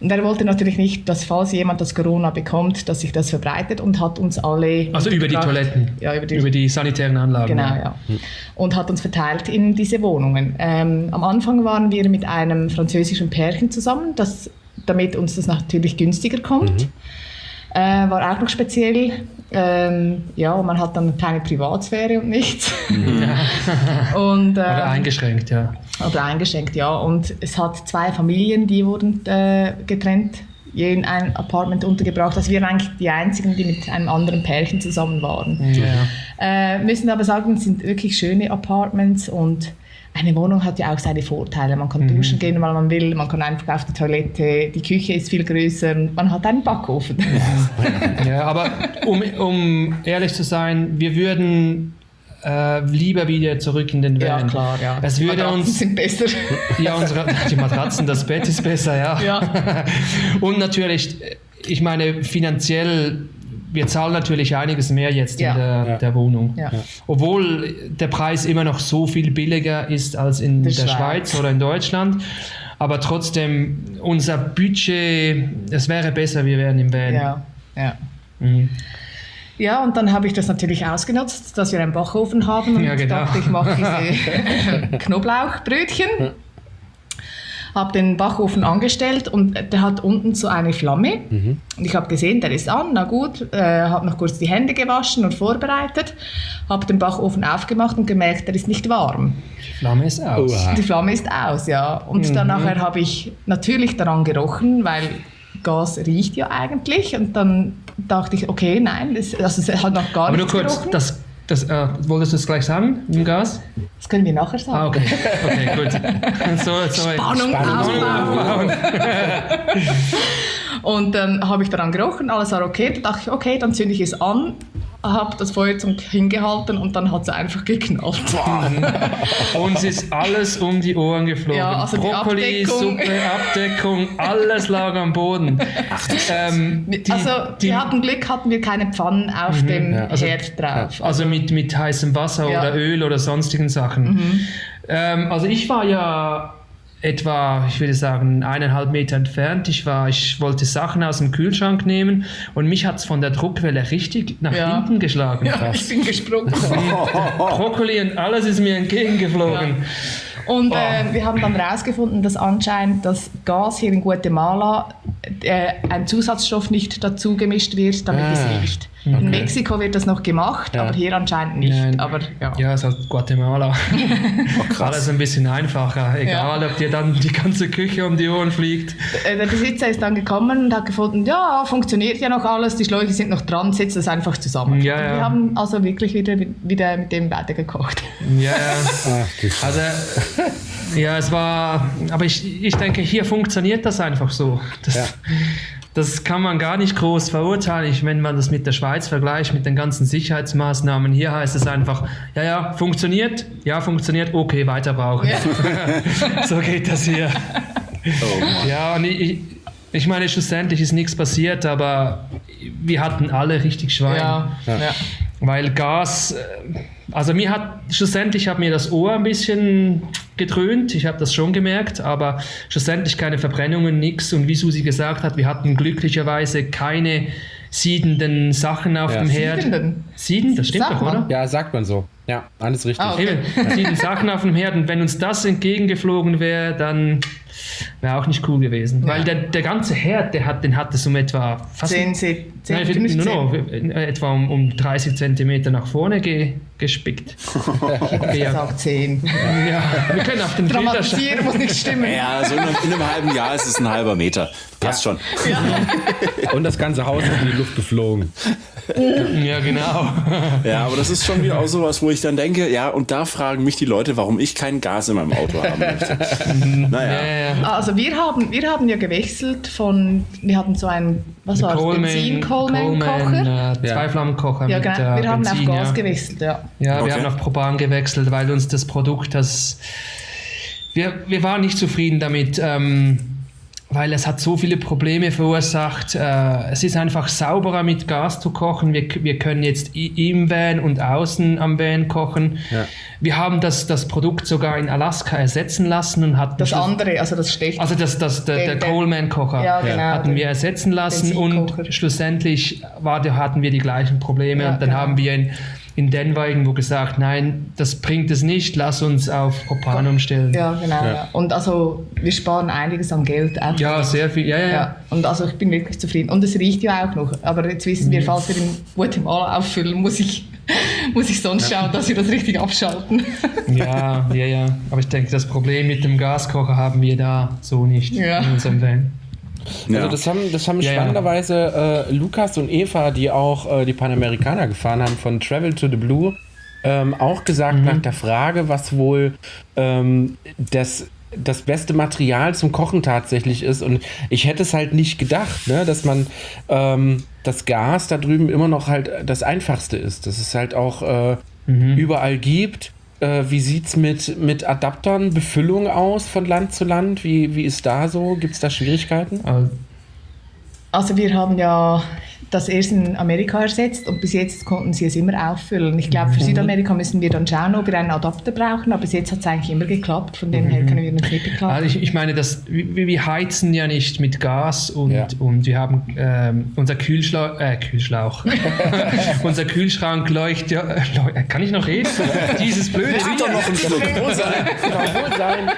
Und er wollte natürlich nicht, dass falls jemand das Corona bekommt, dass sich das verbreitet und hat uns alle... Also über die Toiletten, ja, über, die, über die sanitären Anlagen. Genau, ja. Und hat uns verteilt in diese Wohnungen. Ähm, am Anfang waren wir mit einem französischen Pärchen zusammen, das, damit uns das natürlich günstiger kommt. Mhm. Äh, war auch noch speziell. Ähm, ja, und man hat dann keine Privatsphäre und nichts. Ja. und, ähm, oder eingeschränkt, ja. Oder eingeschränkt, ja. Und es hat zwei Familien, die wurden äh, getrennt, je in ein Apartment untergebracht. Also wir waren eigentlich die Einzigen, die mit einem anderen Pärchen zusammen waren. Ja. Äh, müssen aber sagen, es sind wirklich schöne Apartments und eine Wohnung hat ja auch seine Vorteile. Man kann mhm. duschen gehen, weil man will, man kann einfach auf die Toilette, die Küche ist viel größer und man hat einen Backofen. Ja, aber um, um ehrlich zu sein, wir würden äh, lieber wieder zurück in den Van. Ja, klar, ja. Es die würde Matratzen uns, sind besser. Ja, unsere, die Matratzen, das Bett ist besser, ja. ja. Und natürlich, ich meine, finanziell... Wir zahlen natürlich einiges mehr jetzt ja. in der, ja. der Wohnung. Ja. Obwohl der Preis immer noch so viel billiger ist als in der, der Schweiz. Schweiz oder in Deutschland. Aber trotzdem, unser Budget, es wäre besser, wir wären im Van. Ja, ja. Mhm. Ja, und dann habe ich das natürlich ausgenutzt, dass wir einen Backofen haben. Und ja, genau. dachte, ich mache diese Knoblauchbrötchen. Habe den Backofen angestellt und der hat unten so eine Flamme. Mhm. Und ich habe gesehen, der ist an, na gut, äh, habe noch kurz die Hände gewaschen und vorbereitet, habe den Backofen aufgemacht und gemerkt, der ist nicht warm. Die Flamme ist aus. Uah. Die Flamme ist aus, ja. Und mhm. dann nachher habe ich natürlich daran gerochen, weil Gas riecht ja eigentlich. Und dann dachte ich, okay, nein, das, also es hat noch gar Aber nichts nur kurz, gerochen. Das, das, äh, wolltest du es gleich sagen, im Gas? Das können wir nachher sagen. Ah, okay. Okay, gut. So, so Spannung, Spannung aufbauen. Und dann habe ich daran gerochen, alles war okay. Dann dachte ich, okay, dann zünde ich es an, habe das Feuerzeug hingehalten und dann hat es einfach geknallt. Uns ist alles um die Ohren geflogen. Ja, also Brokkoli, die Abdeckung. Suppe, Abdeckung, alles lag am Boden. Ach, ähm, die, also die, wir hatten Glück, hatten wir keine Pfannen auf mhm, dem ja, also, Herd drauf. Also mit, mit heißem Wasser ja. oder Öl oder sonstigen Sachen. Mhm. Ähm, also ich war ja etwa, ich würde sagen, eineinhalb Meter entfernt. Ich, war, ich wollte Sachen aus dem Kühlschrank nehmen und mich hat es von der Druckwelle richtig nach ja. hinten geschlagen. Ja, ich bin gesprungen. Brokkoli und alles ist mir entgegengeflogen. Ja. Und oh. äh, wir haben dann herausgefunden, dass anscheinend das Gas hier in Guatemala äh, ein Zusatzstoff nicht dazu gemischt wird, damit ah. es riecht. Okay. In Mexiko wird das noch gemacht, ja. aber hier anscheinend nicht. Ja, aber, ja. ja, es ist halt Guatemala. Oh, alles ein bisschen einfacher, egal ja. ob dir dann die ganze Küche um die Ohren fliegt. Der Besitzer ist dann gekommen und hat gefunden, ja, funktioniert ja noch alles, die Schläuche sind noch dran, setzt das einfach zusammen. Ja, ja. Wir haben also wirklich wieder, wieder mit dem weitergekocht. Ja, ja. Also, ja, es war, aber ich, ich denke, hier funktioniert das einfach so. Das, ja. Das kann man gar nicht groß verurteilen, ich, wenn man das mit der Schweiz vergleicht, mit den ganzen Sicherheitsmaßnahmen. Hier heißt es einfach, ja, ja, funktioniert, ja, funktioniert, okay, weiter brauchen. Ja. So geht das hier. Oh, ja, und ich, ich meine, schlussendlich ist nichts passiert, aber wir hatten alle richtig Schwein. Ja. Ja. Weil Gas, also mir hat, schlussendlich hat mir das Ohr ein bisschen gedröhnt, ich habe das schon gemerkt, aber schlussendlich keine Verbrennungen, nichts. Und wie Susi gesagt hat, wir hatten glücklicherweise keine siedenden Sachen auf ja. dem Herd. Siedenden? Sieden, das stimmt sagt doch, oder? Man. Ja, sagt man so. Ja, alles richtig. Ah, okay. Eben, siedende Sachen auf dem Herd. Und wenn uns das entgegengeflogen wäre, dann wäre auch nicht cool gewesen. Ja. Weil der, der ganze Herd, der hat, den hat es um etwa fast zehn, zehn, nein, fünfzehn. No, no, etwa um, um dreißig Zentimeter nach vorne ge, gespickt. Ich hätte gesagt zehn. Ja, wir können auf den Filter schauen. Muss nicht stimmen. Ja, so in einem, in einem halben Jahr ist es ein halber Meter. Passt ja. schon. Ja. Und das ganze Haus ist in die Luft geflogen. Ja, genau. Ja, aber das ist schon wieder auch sowas, wo ich dann denke, ja, und da fragen mich die Leute, warum ich kein Gas in meinem Auto haben möchte. Naja. Ja, ja. Also wir haben, wir haben ja gewechselt von, wir hatten so einen, was war das, Benzin-Coleman-Kocher? Äh, Zweiflammenkocher. Ja, genau, mit, äh, wir haben Benzin, auf Gas ja. gewechselt, ja. Ja, okay. wir haben auf Propan gewechselt, weil uns das Produkt, das wir, wir waren nicht zufrieden damit, ähm, weil es hat so viele Probleme verursacht. Äh, es ist einfach sauberer mit Gas zu kochen. Wir, wir können jetzt im Van und außen am Van kochen. Ja. Wir haben das, das Produkt sogar in Alaska ersetzen lassen und hatten das andere, also das Stech. Also das, das, der, der, der Coleman-Kocher ja, genau, hatten wir ersetzen lassen und schlussendlich war, hatten wir die gleichen Probleme ja, und dann genau. haben wir in in Denver irgendwo gesagt, nein, das bringt es nicht, lass uns auf Propan umstellen. Ja, genau. Ja. Ja. Und also wir sparen einiges an Geld. Auch ja, sehr viel. Ja, ja, ja. Und also ich bin wirklich zufrieden. Und es riecht ja auch noch. Aber jetzt wissen wir, falls wir in Guatemala auffüllen, muss ich, muss ich sonst schauen, dass wir das richtig abschalten. Ja, ja, ja. Aber ich denke, das Problem mit dem Gaskocher haben wir da so nicht ja. in unserem Van. Ja. Also das haben, das haben ja, spannenderweise äh, Lukas und Eva, die auch äh, die Panamericana gefahren haben, von Travel to the Blue, ähm, auch gesagt mhm. nach der Frage, was wohl ähm, das, das beste Material zum Kochen tatsächlich ist. Und ich hätte es halt nicht gedacht, ne, dass man ähm, das Gas da drüben immer noch halt das Einfachste ist. Dass es halt auch äh, mhm. überall gibt. Äh, wie sieht es mit, mit Adaptern, Befüllung aus von Land zu Land? Wie, wie ist da so? Gibt es da Schwierigkeiten? Also wir haben ja das erst in Amerika ersetzt und bis jetzt konnten sie es immer auffüllen. Ich glaube, für mhm. Südamerika müssen wir dann schauen, ob wir einen Adapter brauchen, aber bis jetzt hat es eigentlich immer geklappt, von dem mhm. her können wir uns nicht beklagen. Also ich, ich meine, das, wir, wir heizen ja nicht mit Gas und, ja. und wir haben ähm, unser Kühlschlauch, äh, Kühlschlauch, unser Kühlschrank leuchtet ja, äh, kann ich noch reden? Dieses blöde Ding. Doch noch ein Schluck. Wohl sein. Wohl sein.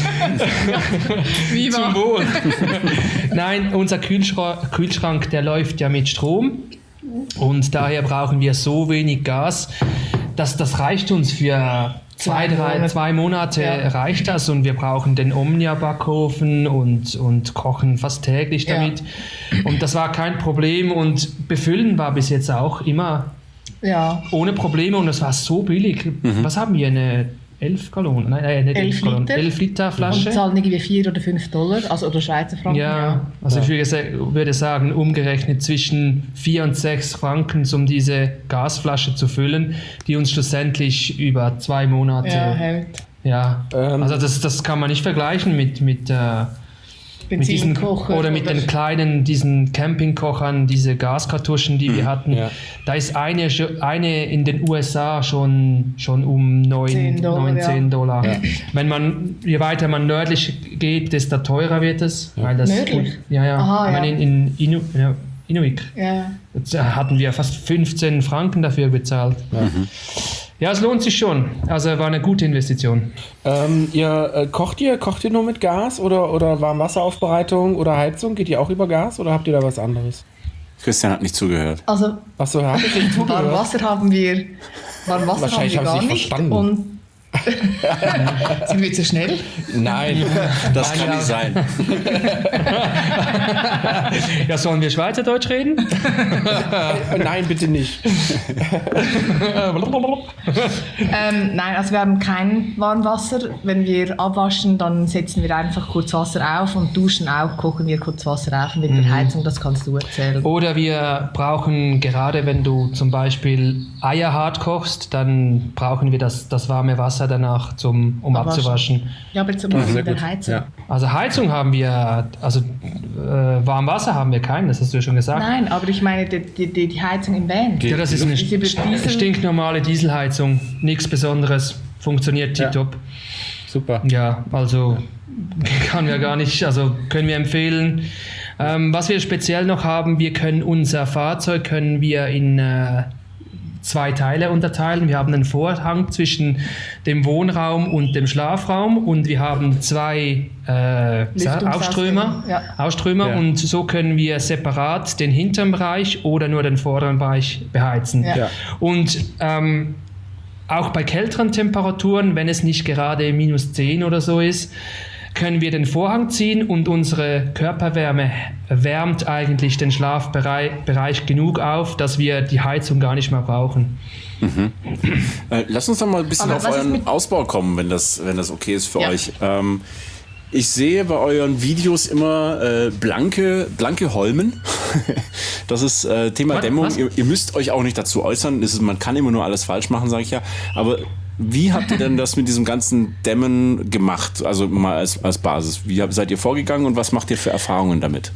Wie Zum Wohl. Nein, unser Kühlschrank, Kühlschrank, der läuft ja mit Strom und daher brauchen wir so wenig Gas, dass das reicht uns für zwei, drei, zwei Monate ja. reicht das und wir brauchen den Omnia-Backofen und, und kochen fast täglich damit ja. und das war kein Problem und befüllen war bis jetzt auch immer ja. ohne Probleme und es war so billig. Mhm. Was haben wir, eine elf Gallonen? Nein, nein, nicht elf Gallonen. elf Liter Flasche. Und zahlen irgendwie vier oder fünf Dollar, also oder Schweizer Franken. Ja, ja. also ja. ich würde sagen, umgerechnet zwischen vier und sechs Franken, um diese Gasflasche zu füllen, die uns schlussendlich über zwei Monate ja, hält. Ja, ähm. also das, das kann man nicht vergleichen mit, mit äh, mit diesen, oder mit oder den kleinen, diesen Campingkochern, diese Gaskartuschen, die mhm. wir hatten. Ja. Da ist eine, eine in den U S A schon, schon um neun, neun, zehn Dollar. Ja. Wenn man, je weiter man nördlich geht, desto teurer wird es. Ja. Weil das, nördlich? Ja, ja. Aha, ja. In, in Inu, ja, Inuit. Ja. Da hatten wir fast fünfzehn Franken dafür bezahlt. Mhm. Ja, es lohnt sich schon. Also war eine gute Investition. Ähm, ihr äh, kocht ihr kocht ihr nur mit Gas oder oder Warmwasseraufbereitung oder Heizung? Geht ihr auch über Gas oder habt ihr da was anderes? Christian hat nicht zugehört. Also Achso, habt ihr nicht zugehört? Warmwasser haben wir Warmwasser Wahrscheinlich haben wir gar nicht nicht verstanden. Und sind wir zu schnell? Nein, das Nein, kann ja. nicht sein. Ja, sollen wir Schweizerdeutsch reden? Nein, bitte nicht. ähm, nein, also wir haben kein Warmwasser. Wenn wir abwaschen, dann setzen wir einfach kurz Wasser auf und duschen auch, kochen wir kurz Wasser auf. Und wegen mhm. der Heizung, das kannst du erzählen. Oder wir brauchen, gerade wenn du zum Beispiel Eier hart kochst, dann brauchen wir das, das warme Wasser danach, zum, um abwaschen. abzuwaschen. Ja, aber zum Beispiel der Heizung. Ja. Also Heizung haben wir, also äh, warm Wasser haben wir keinen, das hast du ja schon gesagt. Nein, aber ich meine die, die, die Heizung im Van. Ja, das ist eine st- stinknormale Dieselheizung, nichts Besonderes, funktioniert tipptopp. Ja. Super. Ja, also kann wir gar nicht, also können wir empfehlen. Ähm, was wir speziell noch haben, wir können unser Fahrzeug können wir in äh, zwei Teile unterteilen. Wir haben einen Vorhang zwischen dem Wohnraum und dem Schlafraum und wir haben zwei äh, Ausströmer, ja. Ausströmer ja. und so können wir separat den hinteren Bereich oder nur den vorderen Bereich beheizen. Ja. Ja. Und ähm, auch bei kälteren Temperaturen, wenn es nicht gerade minus zehn oder so ist, können wir den Vorhang ziehen und unsere Körperwärme wärmt eigentlich den Schlafbereich Bereich genug auf, dass wir die Heizung gar nicht mehr brauchen. Mhm. Äh, lass uns doch mal ein bisschen Aber auf euren Ausbau kommen, wenn das, wenn das okay ist für ja. euch. Ähm, ich sehe bei euren Videos immer äh, blanke, blanke Holmen. Das ist äh, Thema was, Dämmung. was? Ihr, ihr müsst euch auch nicht dazu äußern. Das ist, man kann immer nur alles falsch machen, sage ich ja. Aber wie habt ihr denn das mit diesem ganzen Dämmen gemacht? Also mal als, als Basis. Wie seid ihr vorgegangen und was macht ihr für Erfahrungen damit?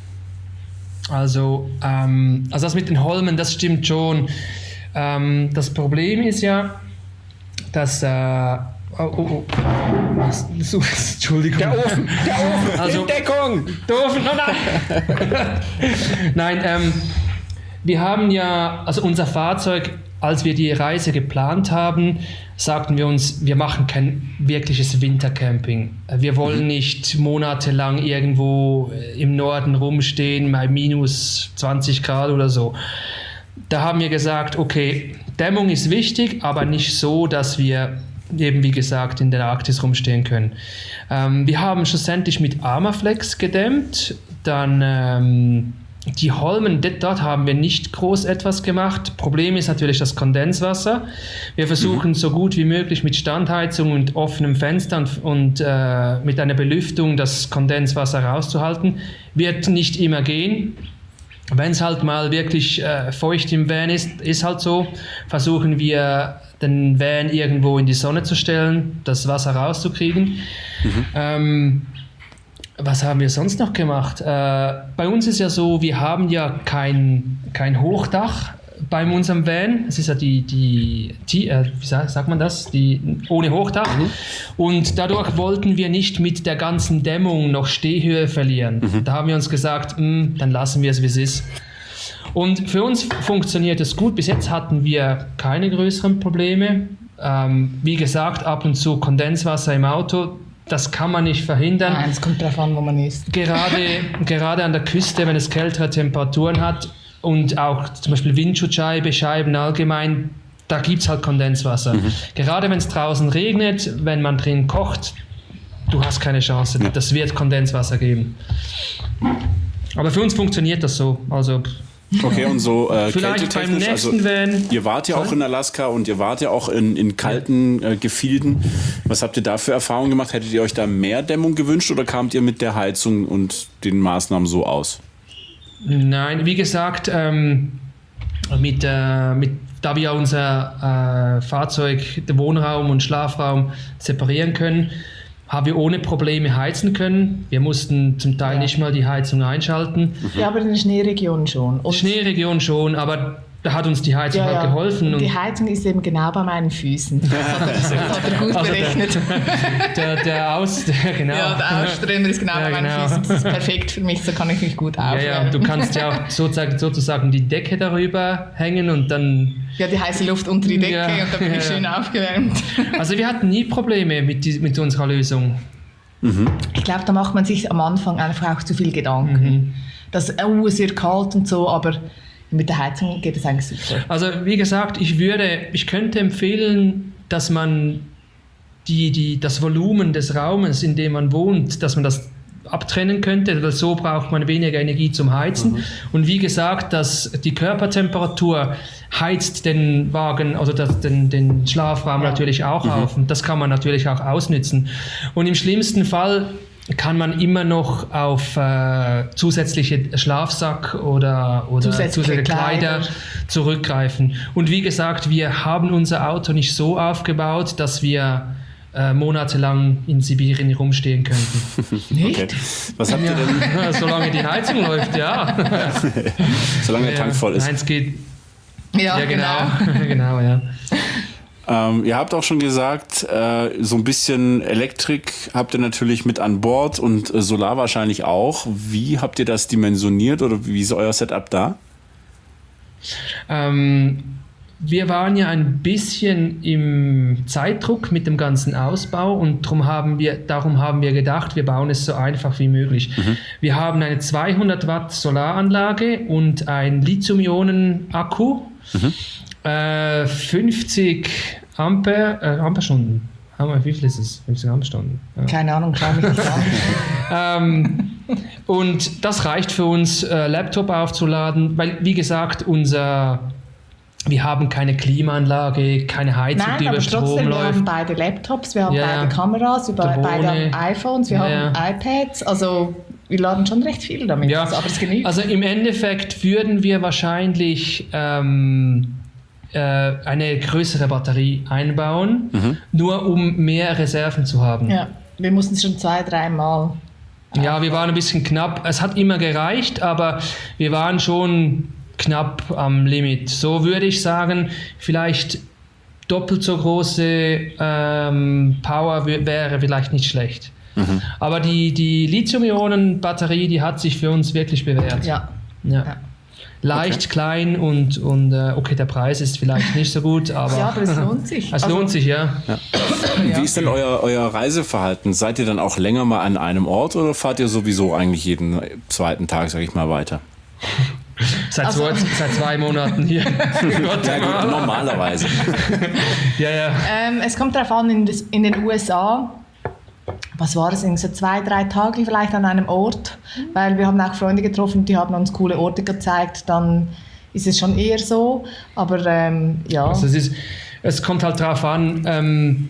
Also, ähm, also das mit den Holmen, das stimmt schon. Ähm, das Problem ist ja, dass... Äh, oh, oh, oh. Was, so, Entschuldigung. Der Ofen, der Ofen, also, in Deckung! Der Ofen, oh nein! Nein, ähm, wir haben ja, also unser Fahrzeug, als wir die Reise geplant haben, sagten wir uns, wir machen kein wirkliches Wintercamping. Wir wollen nicht monatelang irgendwo im Norden rumstehen, bei minus zwanzig Grad oder so. Da haben wir gesagt, okay, Dämmung ist wichtig, aber nicht so, dass wir eben, wie gesagt, in der Arktis rumstehen können. Ähm, wir haben schlussendlich mit Armaflex gedämmt, dann ähm, die Holmen, dort haben wir nicht groß etwas gemacht. Problem ist natürlich das Kondenswasser. Wir versuchen mhm. so gut wie möglich mit Standheizung und offenem Fenster und, und äh, mit einer Belüftung das Kondenswasser rauszuhalten. Wird nicht immer gehen. Wenn es halt mal wirklich äh, feucht im Van ist, ist halt so, versuchen wir den Van irgendwo in die Sonne zu stellen, das Wasser rauszukriegen. Mhm. Ähm, was haben wir sonst noch gemacht? Äh, bei uns ist ja so, wir haben ja kein, kein Hochdach bei unserem Van. Es ist ja die, die, die äh, wie sagt, sagt man das? Die ohne Hochdach. Mhm. Und dadurch wollten wir nicht mit der ganzen Dämmung noch Stehhöhe verlieren. Mhm. Da haben wir uns gesagt, mh, dann lassen wir es, wie es ist. Und für uns funktioniert es gut. Bis jetzt hatten wir keine größeren Probleme. Ähm, wie gesagt, ab und zu Kondenswasser im Auto. Das kann man nicht verhindern. Nein, es kommt darauf an, wo man ist. Gerade, gerade an der Küste, wenn es kältere Temperaturen hat und auch zum Beispiel Windschutzscheibe, Scheiben allgemein, da gibt es halt Kondenswasser. Mhm. Gerade wenn es draußen regnet, wenn man drin kocht, du hast keine Chance. Ja. Das wird Kondenswasser geben. Aber für uns funktioniert das so. Also okay, und so äh, vielleicht beim nächsten also, Van. Ihr wart ja auch in Alaska und ihr wart ja auch in, in kalten äh, Gefilden. Was habt ihr da für Erfahrungen gemacht? Hättet ihr euch da mehr Dämmung gewünscht oder kamt ihr mit der Heizung und den Maßnahmen so aus? Nein, wie gesagt, ähm, mit, äh, mit, da wir unser äh, Fahrzeug, den Wohnraum und Schlafraum separieren können, haben wir ohne Probleme heizen können. Wir mussten zum Teil ja. nicht mal die Heizung einschalten. Ja, aber in der Schneeregion schon. Und Schneeregion schon, aber da hat uns die Heizung ja, halt geholfen. Und die Heizung ist eben genau bei meinen Füßen. Das hat er gut also berechnet. Der, der, der Aus... Der, genau. Ja, der Ausströmer ist genau ja, bei meinen genau. Füßen. Das ist perfekt für mich, so kann ich mich gut aufwärmen. Ja, ja, du kannst ja auch sozusagen, sozusagen die Decke darüber hängen und dann... Ja, die heiße Luft unter die Decke ja, und dann bin ja. ich schön aufgewärmt. Also wir hatten nie Probleme mit, die, mit unserer Lösung. Mhm. Ich glaube, da macht man sich am Anfang einfach auch zu viel Gedanken. Mhm. Dass, oh, es wird kalt und so, aber mit der Heizung geht es eigentlich super. Also wie gesagt, ich würde, ich könnte empfehlen, dass man die, die, das Volumen des Raumes, in dem man wohnt, dass man das abtrennen könnte, weil so braucht man weniger Energie zum Heizen. Mhm. Und wie gesagt, dass die Körpertemperatur heizt den Wagen, also das, den, den Schlafraum ja. natürlich auch mhm. auf. Und das kann man natürlich auch ausnützen. Und im schlimmsten Fall kann man immer noch auf äh, zusätzliche Schlafsack oder, oder zusätzliche, zusätzliche Kleider, Kleider zurückgreifen. Und wie gesagt, wir haben unser Auto nicht so aufgebaut, dass wir äh, monatelang in Sibirien rumstehen könnten. Nicht? Okay. Was habt ihr denn? Ja, solange die Heizung läuft, ja. Solange der Tank ja, voll ist. Eins geht. Ja, ja genau. genau, ja. Ähm, ihr habt auch schon gesagt, äh, so ein bisschen Elektrik habt ihr natürlich mit an Bord und äh, Solar wahrscheinlich auch. Wie habt ihr das dimensioniert oder wie ist euer Setup da? Ähm, wir waren ja ein bisschen im Zeitdruck mit dem ganzen Ausbau und darum haben wir, darum haben wir gedacht, wir bauen es so einfach wie möglich. Mhm. Wir haben eine zweihundert Watt Solaranlage und ein Lithium-Ionen-Akku. Mhm. Äh, fünfzig Ampere, äh, Amperestunden. Wie viel ist es? fünfzig Amperestunden. Ja. Keine Ahnung, schau mich nicht an. ähm, und das reicht für uns, äh, Laptop aufzuladen, weil, wie gesagt, unser, wir haben keine Klimaanlage, keine Heizung, Nein, die über Strom trotzdem, läuft. Wir haben beide Laptops, wir haben ja, beide Kameras, wir haben beide iPhones, wir ja. haben iPads, also wir laden schon recht viel damit, ja. aber es genügt. Also im Endeffekt würden wir wahrscheinlich ähm, äh, eine größere Batterie einbauen, mhm. nur um mehr Reserven zu haben. Ja, wir mussten es schon zwei, dreimal. Ja, wir waren ein bisschen knapp. Es hat immer gereicht, aber wir waren schon knapp am Limit. So würde ich sagen, vielleicht doppelt so große ähm, Power w- wäre vielleicht nicht schlecht. Mhm. Aber die, die Lithium-Ionen-Batterie, die hat sich für uns wirklich bewährt. Ja. ja. ja. Leicht, okay. klein und, und äh, okay, der Preis ist vielleicht nicht so gut, aber... ja, aber es lohnt sich. Es also, lohnt sich, ja. ja. Wie ist denn euer, euer Reiseverhalten? Seid ihr dann auch länger mal an einem Ort oder fahrt ihr sowieso eigentlich jeden zweiten Tag, sag ich mal, weiter? Seit, also, zwei, seit zwei Monaten hier. Ja, gut, normalerweise. ja, ja. Ähm, es kommt darauf an, in, das, in den U S A, was war es, so zwei, drei Tage vielleicht an einem Ort, weil wir haben auch Freunde getroffen, die haben uns coole Orte gezeigt, dann ist es schon eher so, aber ähm, ja. Also es, ist, es kommt halt darauf an, ähm,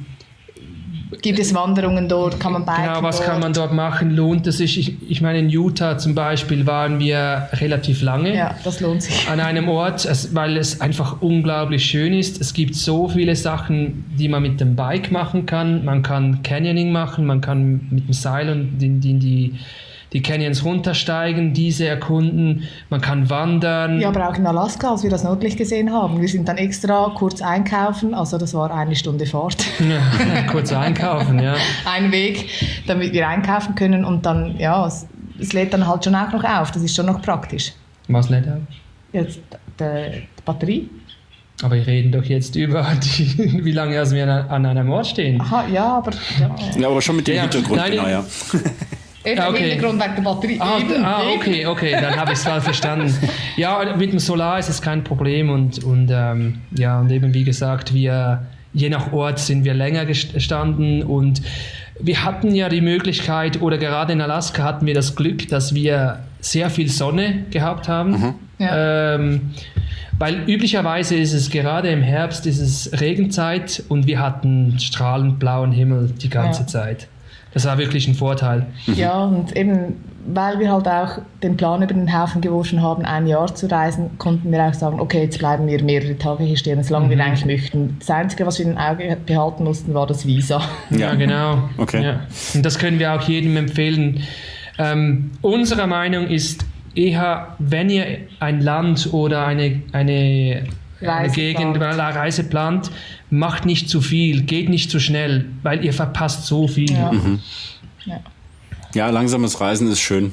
gibt es Wanderungen dort, kann man biken Genau, was dort? kann man dort machen, lohnt es sich? Ich, ich meine, in Utah zum Beispiel waren wir relativ lange. Ja, das lohnt sich. An einem Ort, es, weil es einfach unglaublich schön ist. Es gibt so viele Sachen, die man mit dem Bike machen kann. Man kann Canyoning machen, man kann mit dem Seil und in, in die, die Canyons runtersteigen, diese erkunden. Man kann wandern. Ja, aber auch in Alaska, als wir das nördlich gesehen haben. Wir sind dann extra kurz einkaufen, also das war eine Stunde Fahrt. Ja, kurz einkaufen, ja. Ein Weg, damit wir einkaufen können und dann, ja, es, es lädt dann halt schon auch noch auf. Das ist schon noch praktisch. Was lädt auf? Jetzt die, die Batterie. Aber wir reden doch jetzt über, die, wie lange also wir an einem Ort stehen. Aha, ja, aber... Ja, ja aber schon mit dem ja, Hintergrund, nein, genau, ja. ja okay. Hintergrund wegen der Batterie. Ah, eben, ah eben. okay, okay, dann habe ich es mal verstanden. Ja, mit dem Solar ist es kein Problem und, und ähm, ja, und eben wie gesagt, wir, je nach Ort sind wir länger gestanden und wir hatten ja die Möglichkeit, oder gerade in Alaska hatten wir das Glück, dass wir sehr viel Sonne gehabt haben. Mhm. Ja. Ähm, weil üblicherweise ist es gerade im Herbst ist es Regenzeit und wir hatten strahlend blauen Himmel die ganze ja. Zeit. Das war wirklich ein Vorteil. Ja, und eben, weil wir halt auch den Plan über den Haufen geworfen haben, ein Jahr zu reisen, konnten wir auch sagen, okay, jetzt bleiben wir mehrere Tage hier stehen, solange mhm. wir eigentlich möchten. Das Einzige, was wir im Auge behalten mussten, war das Visa. Ja, ja genau. Okay. Ja. Und das können wir auch jedem empfehlen. Ähm, unsere Meinung ist eher, wenn ihr ein Land oder eine, eine, eine Gegend, eine Reise plant, macht nicht zu viel, geht nicht zu schnell, weil ihr verpasst so viel. Ja, mhm. ja. ja langsames Reisen ist schön.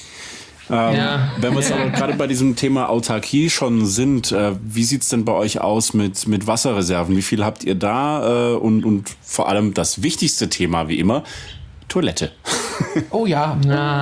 Ähm, ja. Wenn wir jetzt aber gerade bei diesem Thema Autarkie schon sind, äh, wie sieht es denn bei euch aus mit, mit Wasserreserven? Wie viel habt ihr da? Äh, und, und vor allem das wichtigste Thema, wie immer, Toilette. Oh ja.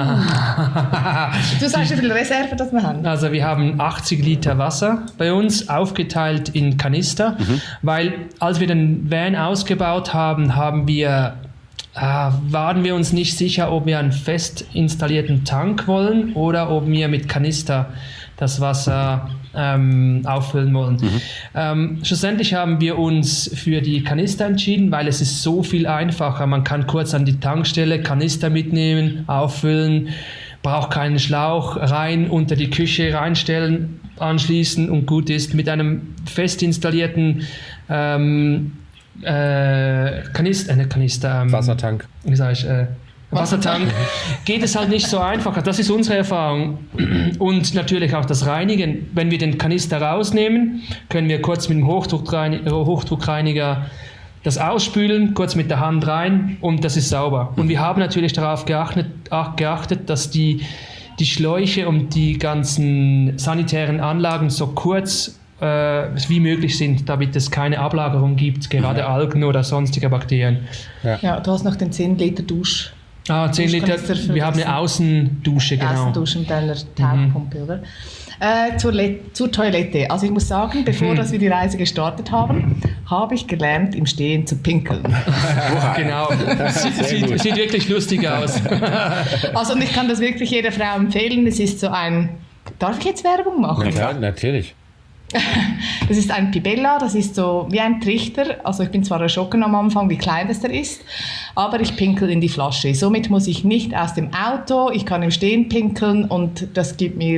Du sagst, wie viele Reserven das wir haben? Also wir haben achtzig Liter Wasser bei uns, aufgeteilt in Kanister, mhm. weil als wir den Van ausgebaut haben, haben wir, äh, waren wir uns nicht sicher, ob wir einen fest installierten Tank wollen oder ob wir mit Kanister das Wasser ähm, auffüllen wollen. Mhm. Ähm, schlussendlich haben wir uns für die Kanister entschieden, weil es ist so viel einfacher. Man kann kurz an die Tankstelle Kanister mitnehmen, auffüllen, braucht keinen Schlauch, rein unter die Küche reinstellen, anschließen und gut ist. Mit einem fest installierten ähm, äh, Kanister, äh, Kanister ähm, Wassertank. Wie sag ich, äh, Wassertank, geht es halt nicht so einfach. Das ist unsere Erfahrung. Und natürlich auch das Reinigen. Wenn wir den Kanister rausnehmen, können wir kurz mit dem Hochdruckreiniger, Hochdruckreiniger das ausspülen, kurz mit der Hand rein und das ist sauber. Und wir haben natürlich darauf geachtet, geachtet dass die, die Schläuche und die ganzen sanitären Anlagen so kurz äh, wie möglich sind, damit es keine Ablagerung gibt, gerade ja. Algen oder sonstige Bakterien. Ja, ja, du hast noch den zehn Liter Dusch. Ah, zehn Liter, wir haben eine Außendusche, genau. Außendusche mit einer Taubpumpe, mhm. oder? Äh, zur, zur Toilette. Also ich muss sagen, bevor mhm. dass wir die Reise gestartet haben, habe ich gelernt, im Stehen zu pinkeln. Genau, sieht, sieht, sieht wirklich lustig aus. Also und ich kann das wirklich jeder Frau empfehlen. Es ist so ein... Darf ich jetzt Werbung machen? Ja, klar, natürlich. Das ist ein Pibella, das ist so wie ein Trichter. Also ich bin zwar erschrocken am Anfang, wie klein das der ist, aber ich pinkel in die Flasche. Somit muss ich nicht aus dem Auto, ich kann im Stehen pinkeln und das gibt mir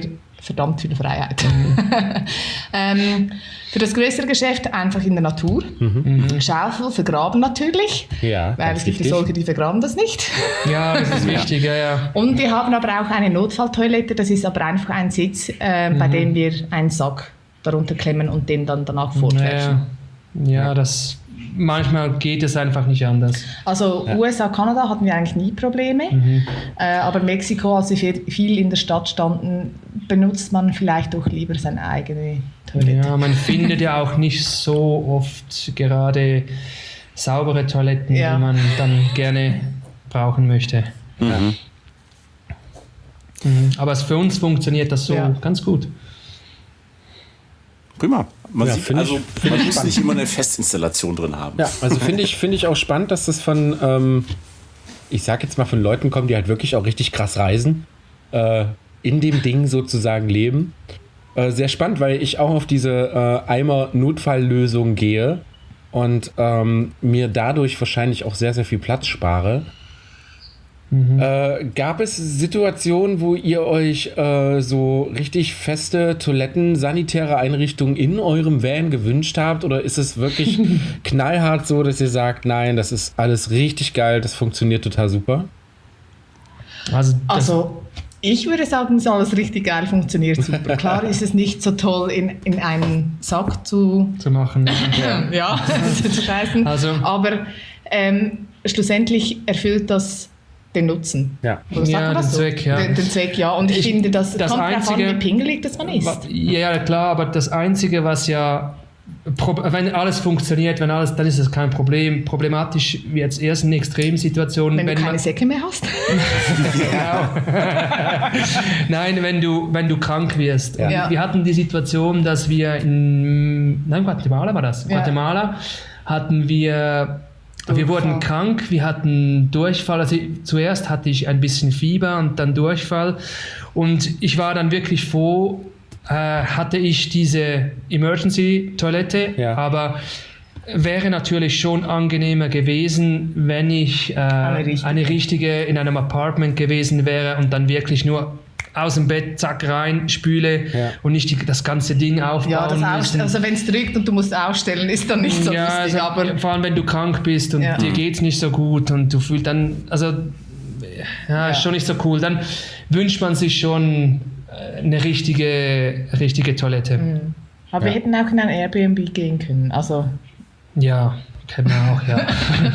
verdammt viel Freiheit. ähm, für das größere Geschäft einfach in der Natur. Mhm. Schaufel vergraben natürlich, ja, weil es gibt wichtig. solche, die vergraben das nicht. Ja, das ist wichtig, ja, ja. Und wir haben aber auch eine Notfalltoilette, das ist aber einfach ein Sitz, äh, mhm. bei dem wir einen Sack darunter klemmen und den dann danach fortwärtschen. Ja, ja, das... Manchmal geht es einfach nicht anders. Also ja. U S A, Kanada hatten wir eigentlich nie Probleme, mhm. äh, aber Mexiko, als wir viel in der Stadt standen, benutzt man vielleicht doch lieber seine eigene Toilette. Ja, man findet ja auch nicht so oft gerade saubere Toiletten, ja. die man dann gerne brauchen möchte. Mhm. Ja. Mhm. Aber für uns funktioniert das so ja. ganz gut. Prima. Man, ja, sieht, also, ich, man muss nicht immer eine Festinstallation drin haben. Ja, also finde ich, find ich auch spannend, dass das von, ähm, ich sag jetzt mal von Leuten kommt, die halt wirklich auch richtig krass reisen, äh, in dem Ding sozusagen leben. Äh, sehr spannend, weil ich auch auf diese äh, Eimer-Notfalllösung gehe und ähm, mir dadurch wahrscheinlich auch sehr, sehr viel Platz spare. Mhm. Äh, gab es Situationen, wo ihr euch äh, so richtig feste Toiletten, sanitäre Einrichtungen in eurem Van gewünscht habt? Oder ist es wirklich knallhart so, dass ihr sagt, nein, das ist alles richtig geil, das funktioniert total super? Also, also ich würde sagen, es alles richtig geil, funktioniert super. Klar ist es nicht so toll, in, in einen Sack zu, zu machen. Ja, ja zu scheißen. Also. Aber ähm, schlussendlich erfüllt das den Nutzen. Ja, Oder sagt ja man das den so? Zweck, ja. Den, den Zweck, ja. Und ich, ich finde, das, das kommt einzige, darauf an, wie pingelig das man ist. Ja, klar, aber das Einzige, was ja, wenn alles funktioniert, wenn alles, dann ist das kein Problem. Problematisch wird es erst in Extremsituationen. Wenn, wenn du keine man, Säcke mehr hast. Nein, wenn du, wenn du krank wirst. Ja. Ja. Wir hatten die Situation, dass wir in, nein, Guatemala war das. Ja. Guatemala hatten wir Wir wurden krank, wir hatten Durchfall. Also zuerst hatte ich ein bisschen Fieber und dann Durchfall. Und ich war dann wirklich froh, äh, hatte ich diese Emergency-Toilette. Ja. Aber wäre natürlich schon angenehmer gewesen, wenn ich äh, eine, richtige. eine richtige in einem Apartment gewesen wäre und dann wirklich nur aus dem Bett, zack, rein, spüle ja. und nicht die, das ganze Ding aufbauen ja, das müssen. Also wenn es drückt und du musst ausstellen, ist dann nicht so ja, lustig. Also, aber vor allem, wenn du krank bist und ja. dir geht es nicht so gut und du fühlst dann, also ja, ist ja. schon nicht so cool. Dann wünscht man sich schon eine richtige, richtige Toilette. Mhm. Aber ja. wir hätten auch in ein Airbnb gehen können. Also ja, können wir auch, ja.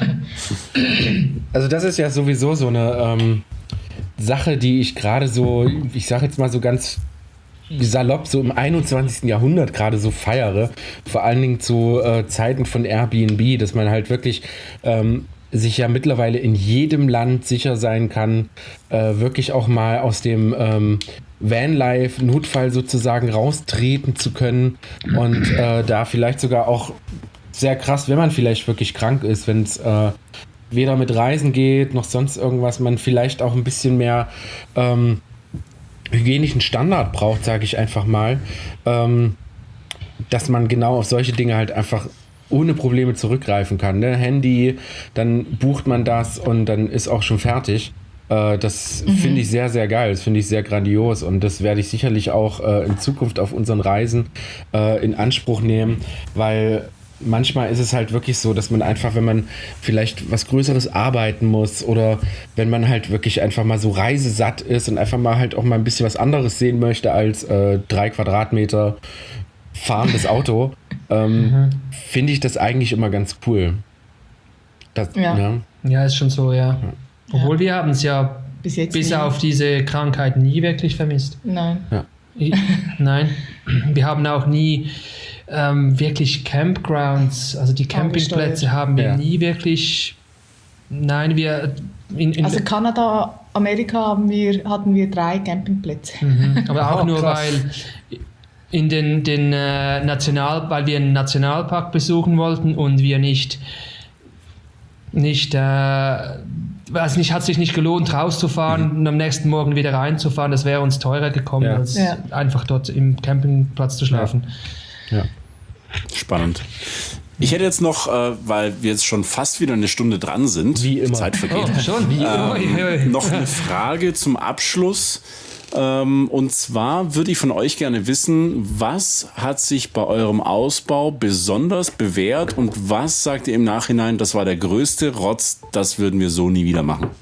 Also das ist ja sowieso so eine ähm, Sache, die ich gerade so, ich sage jetzt mal so ganz salopp, so im einundzwanzigsten Jahrhundert gerade so feiere. Vor allen Dingen zu äh, Zeiten von Airbnb, dass man halt wirklich ähm, sich ja mittlerweile in jedem Land sicher sein kann, äh, wirklich auch mal aus dem ähm, Vanlife-Notfall sozusagen raustreten zu können und äh, da vielleicht sogar auch sehr krass, wenn man vielleicht wirklich krank ist, wenn es äh, weder mit Reisen geht, noch sonst irgendwas, man vielleicht auch ein bisschen mehr ähm, hygienischen Standard braucht, sage ich einfach mal, ähm, dass man genau auf solche Dinge halt einfach ohne Probleme zurückgreifen kann. Ne? Handy, dann bucht man das und dann ist auch schon fertig. Äh, das mhm. finde ich sehr, sehr geil. Das finde ich sehr grandios und das werde ich sicherlich auch äh, in Zukunft auf unseren Reisen äh, in Anspruch nehmen, weil manchmal ist es halt wirklich so, dass man einfach, wenn man vielleicht was Größeres arbeiten muss oder wenn man halt wirklich einfach mal so reisesatt ist und einfach mal halt auch mal ein bisschen was anderes sehen möchte als äh, drei Quadratmeter fahrendes Auto, ähm, mhm. finde ich das eigentlich immer ganz cool. Das, ja. Ne? Ja, ist schon so, ja. ja. Obwohl wir haben es ja bis, jetzt bis auf diese Krankheit nie wirklich vermisst. Nein. Ja. Ich, nein, wir haben auch nie Ähm, wirklich Campgrounds, also die Campingplätze haben wir ja. nie wirklich, nein, wir... In, in also Kanada, Amerika haben wir, hatten wir drei Campingplätze. Mhm, aber auch oh, nur, krass. weil in den, den äh, National, weil wir einen Nationalpark besuchen wollten und wir nicht, nicht, äh, weiß nicht, hat sich nicht gelohnt, rauszufahren mhm. und am nächsten Morgen wieder reinzufahren, das wäre uns teurer gekommen, ja. als ja. einfach dort im Campingplatz zu schlafen. Ja. Ja. Spannend. Ich hätte jetzt noch, äh, weil wir jetzt schon fast wieder eine Stunde dran sind, wie immer. Die Zeit vergeht, oh, schon? Wie ähm, noch eine Frage zum Abschluss. Ähm, und zwar würde ich von euch gerne wissen, was hat sich bei eurem Ausbau besonders bewährt und was sagt ihr im Nachhinein, das war der größte Rotz, das würden wir so nie wieder machen?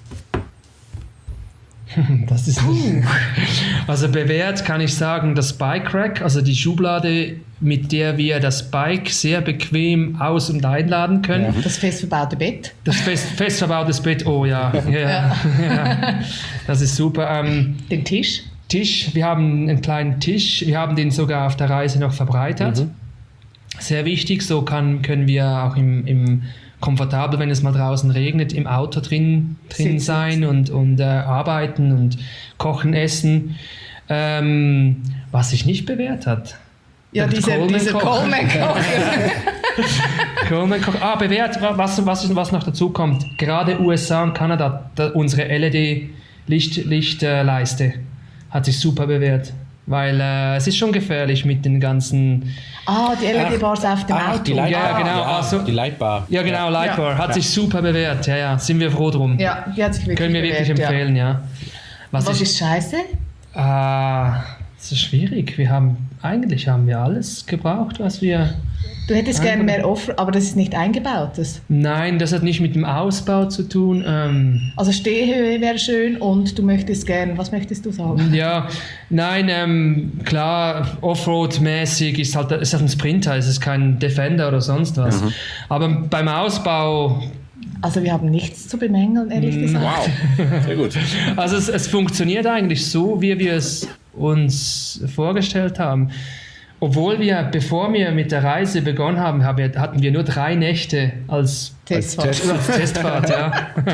Das ist nicht. Also bewährt kann ich sagen, das Bike Rack, also die Schublade, mit der wir das Bike sehr bequem aus- und einladen können. Ja. Das fest verbaute Bett. Das fest, fest verbautes Bett, oh ja. ja, ja. ja. Das ist super. Ähm, Den Tisch. Tisch, wir haben einen kleinen Tisch, wir haben den sogar auf der Reise noch verbreitert. Mhm. Sehr wichtig, so kann, können wir auch im, im komfortabel, wenn es mal draußen regnet, im Auto drin, drin sein und, und äh, arbeiten und kochen, essen. Ähm, was sich nicht bewährt hat. Ja, diese Coleman-Koch. Coleman-Koch. Ah, bewährt, was, was, was noch dazu kommt. Gerade U S A und Kanada, da, unsere L E D-Lichtleiste Licht, äh, hat sich super bewährt. Weil äh, es ist schon gefährlich mit den ganzen... Ah, die L E D-Bars auf dem ach, Auto. Die Lightbar. Ja, genau. Ja, also, die Lightbar. Ja, genau, Lightbar. Ja. Hat ja. sich super bewährt. Ja, ja, sind wir froh drum. Ja, die hat sich wirklich Können wir bewährt, wirklich empfehlen, ja. ja. Was, Was ich, ist scheiße? Ah, das ist schwierig. Wir haben, eigentlich haben wir alles gebraucht, was wir... Du hättest gerne mehr Off, aber das ist nicht eingebaut. Das. Nein, das hat nicht mit dem Ausbau zu tun. Ähm, also Stehhöhe wäre schön und du möchtest gerne, was möchtest du sagen? Ja, nein, ähm, klar, Offroad-mäßig ist halt, ist halt ein Sprinter, es ist kein Defender oder sonst was. Mhm. Aber beim Ausbau... Also wir haben nichts zu bemängeln, ehrlich gesagt. Wow, sehr gut. Also es, es funktioniert eigentlich so, wie wir es uns vorgestellt haben. Obwohl wir, bevor wir mit der Reise begonnen haben, haben wir, hatten wir nur drei Nächte als Testfahrt. Als, als Testfahrt, ja.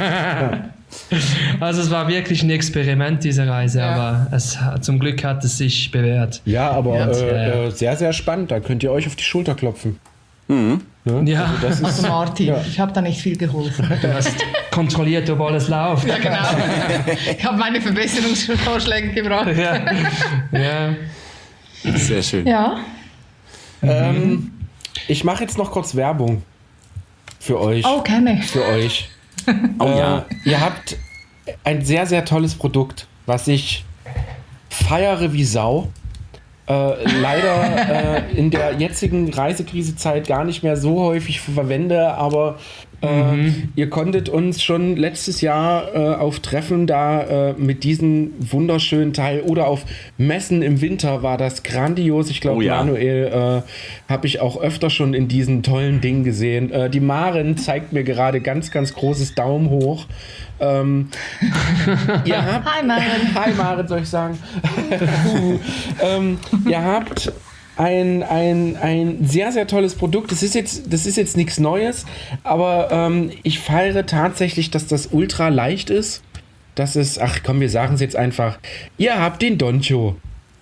Also es war wirklich ein Experiment, diese Reise, ja. aber es, zum Glück hat es sich bewährt. Ja, aber ja, äh, äh, sehr, sehr spannend. Da könnt ihr euch auf die Schulter klopfen. Mhm. Ne? Ja. Also, das ist, also Martin, ja. ich habe da nicht viel geholfen. Du hast kontrolliert, ob alles läuft. Ja, genau. Ich habe meine Verbesserungsvorschläge gebracht. Ja. ja. Sehr schön. Ja. Ähm, ich mache jetzt noch kurz Werbung für euch. Oh, gerne. Für euch. Oh äh, ja. Ihr habt ein sehr, sehr tolles Produkt, was ich feiere wie Sau. Äh, leider äh, in der jetzigen Reisekrisezeit gar nicht mehr so häufig verwende, aber äh, mhm. ihr konntet uns schon letztes Jahr äh, auf Treffen da äh, mit diesem wunderschönen Teil oder auf Messen im Winter war das grandios. Ich glaube, oh ja. Manuel äh, habe ich auch öfter schon in diesen tollen Dingen gesehen. Äh, die Maren zeigt mir gerade ganz, ganz großes Daumen hoch. Ähm, ihr habt, Hi Maren. Hi Maren, soll ich sagen. ähm, ihr habt ein, ein, ein sehr, sehr tolles Produkt. Das ist jetzt, das ist jetzt nichts Neues, aber ähm, ich feiere tatsächlich, dass das ultra leicht ist. Das ist, ach komm, wir sagen es jetzt einfach. Ihr habt den Doncho.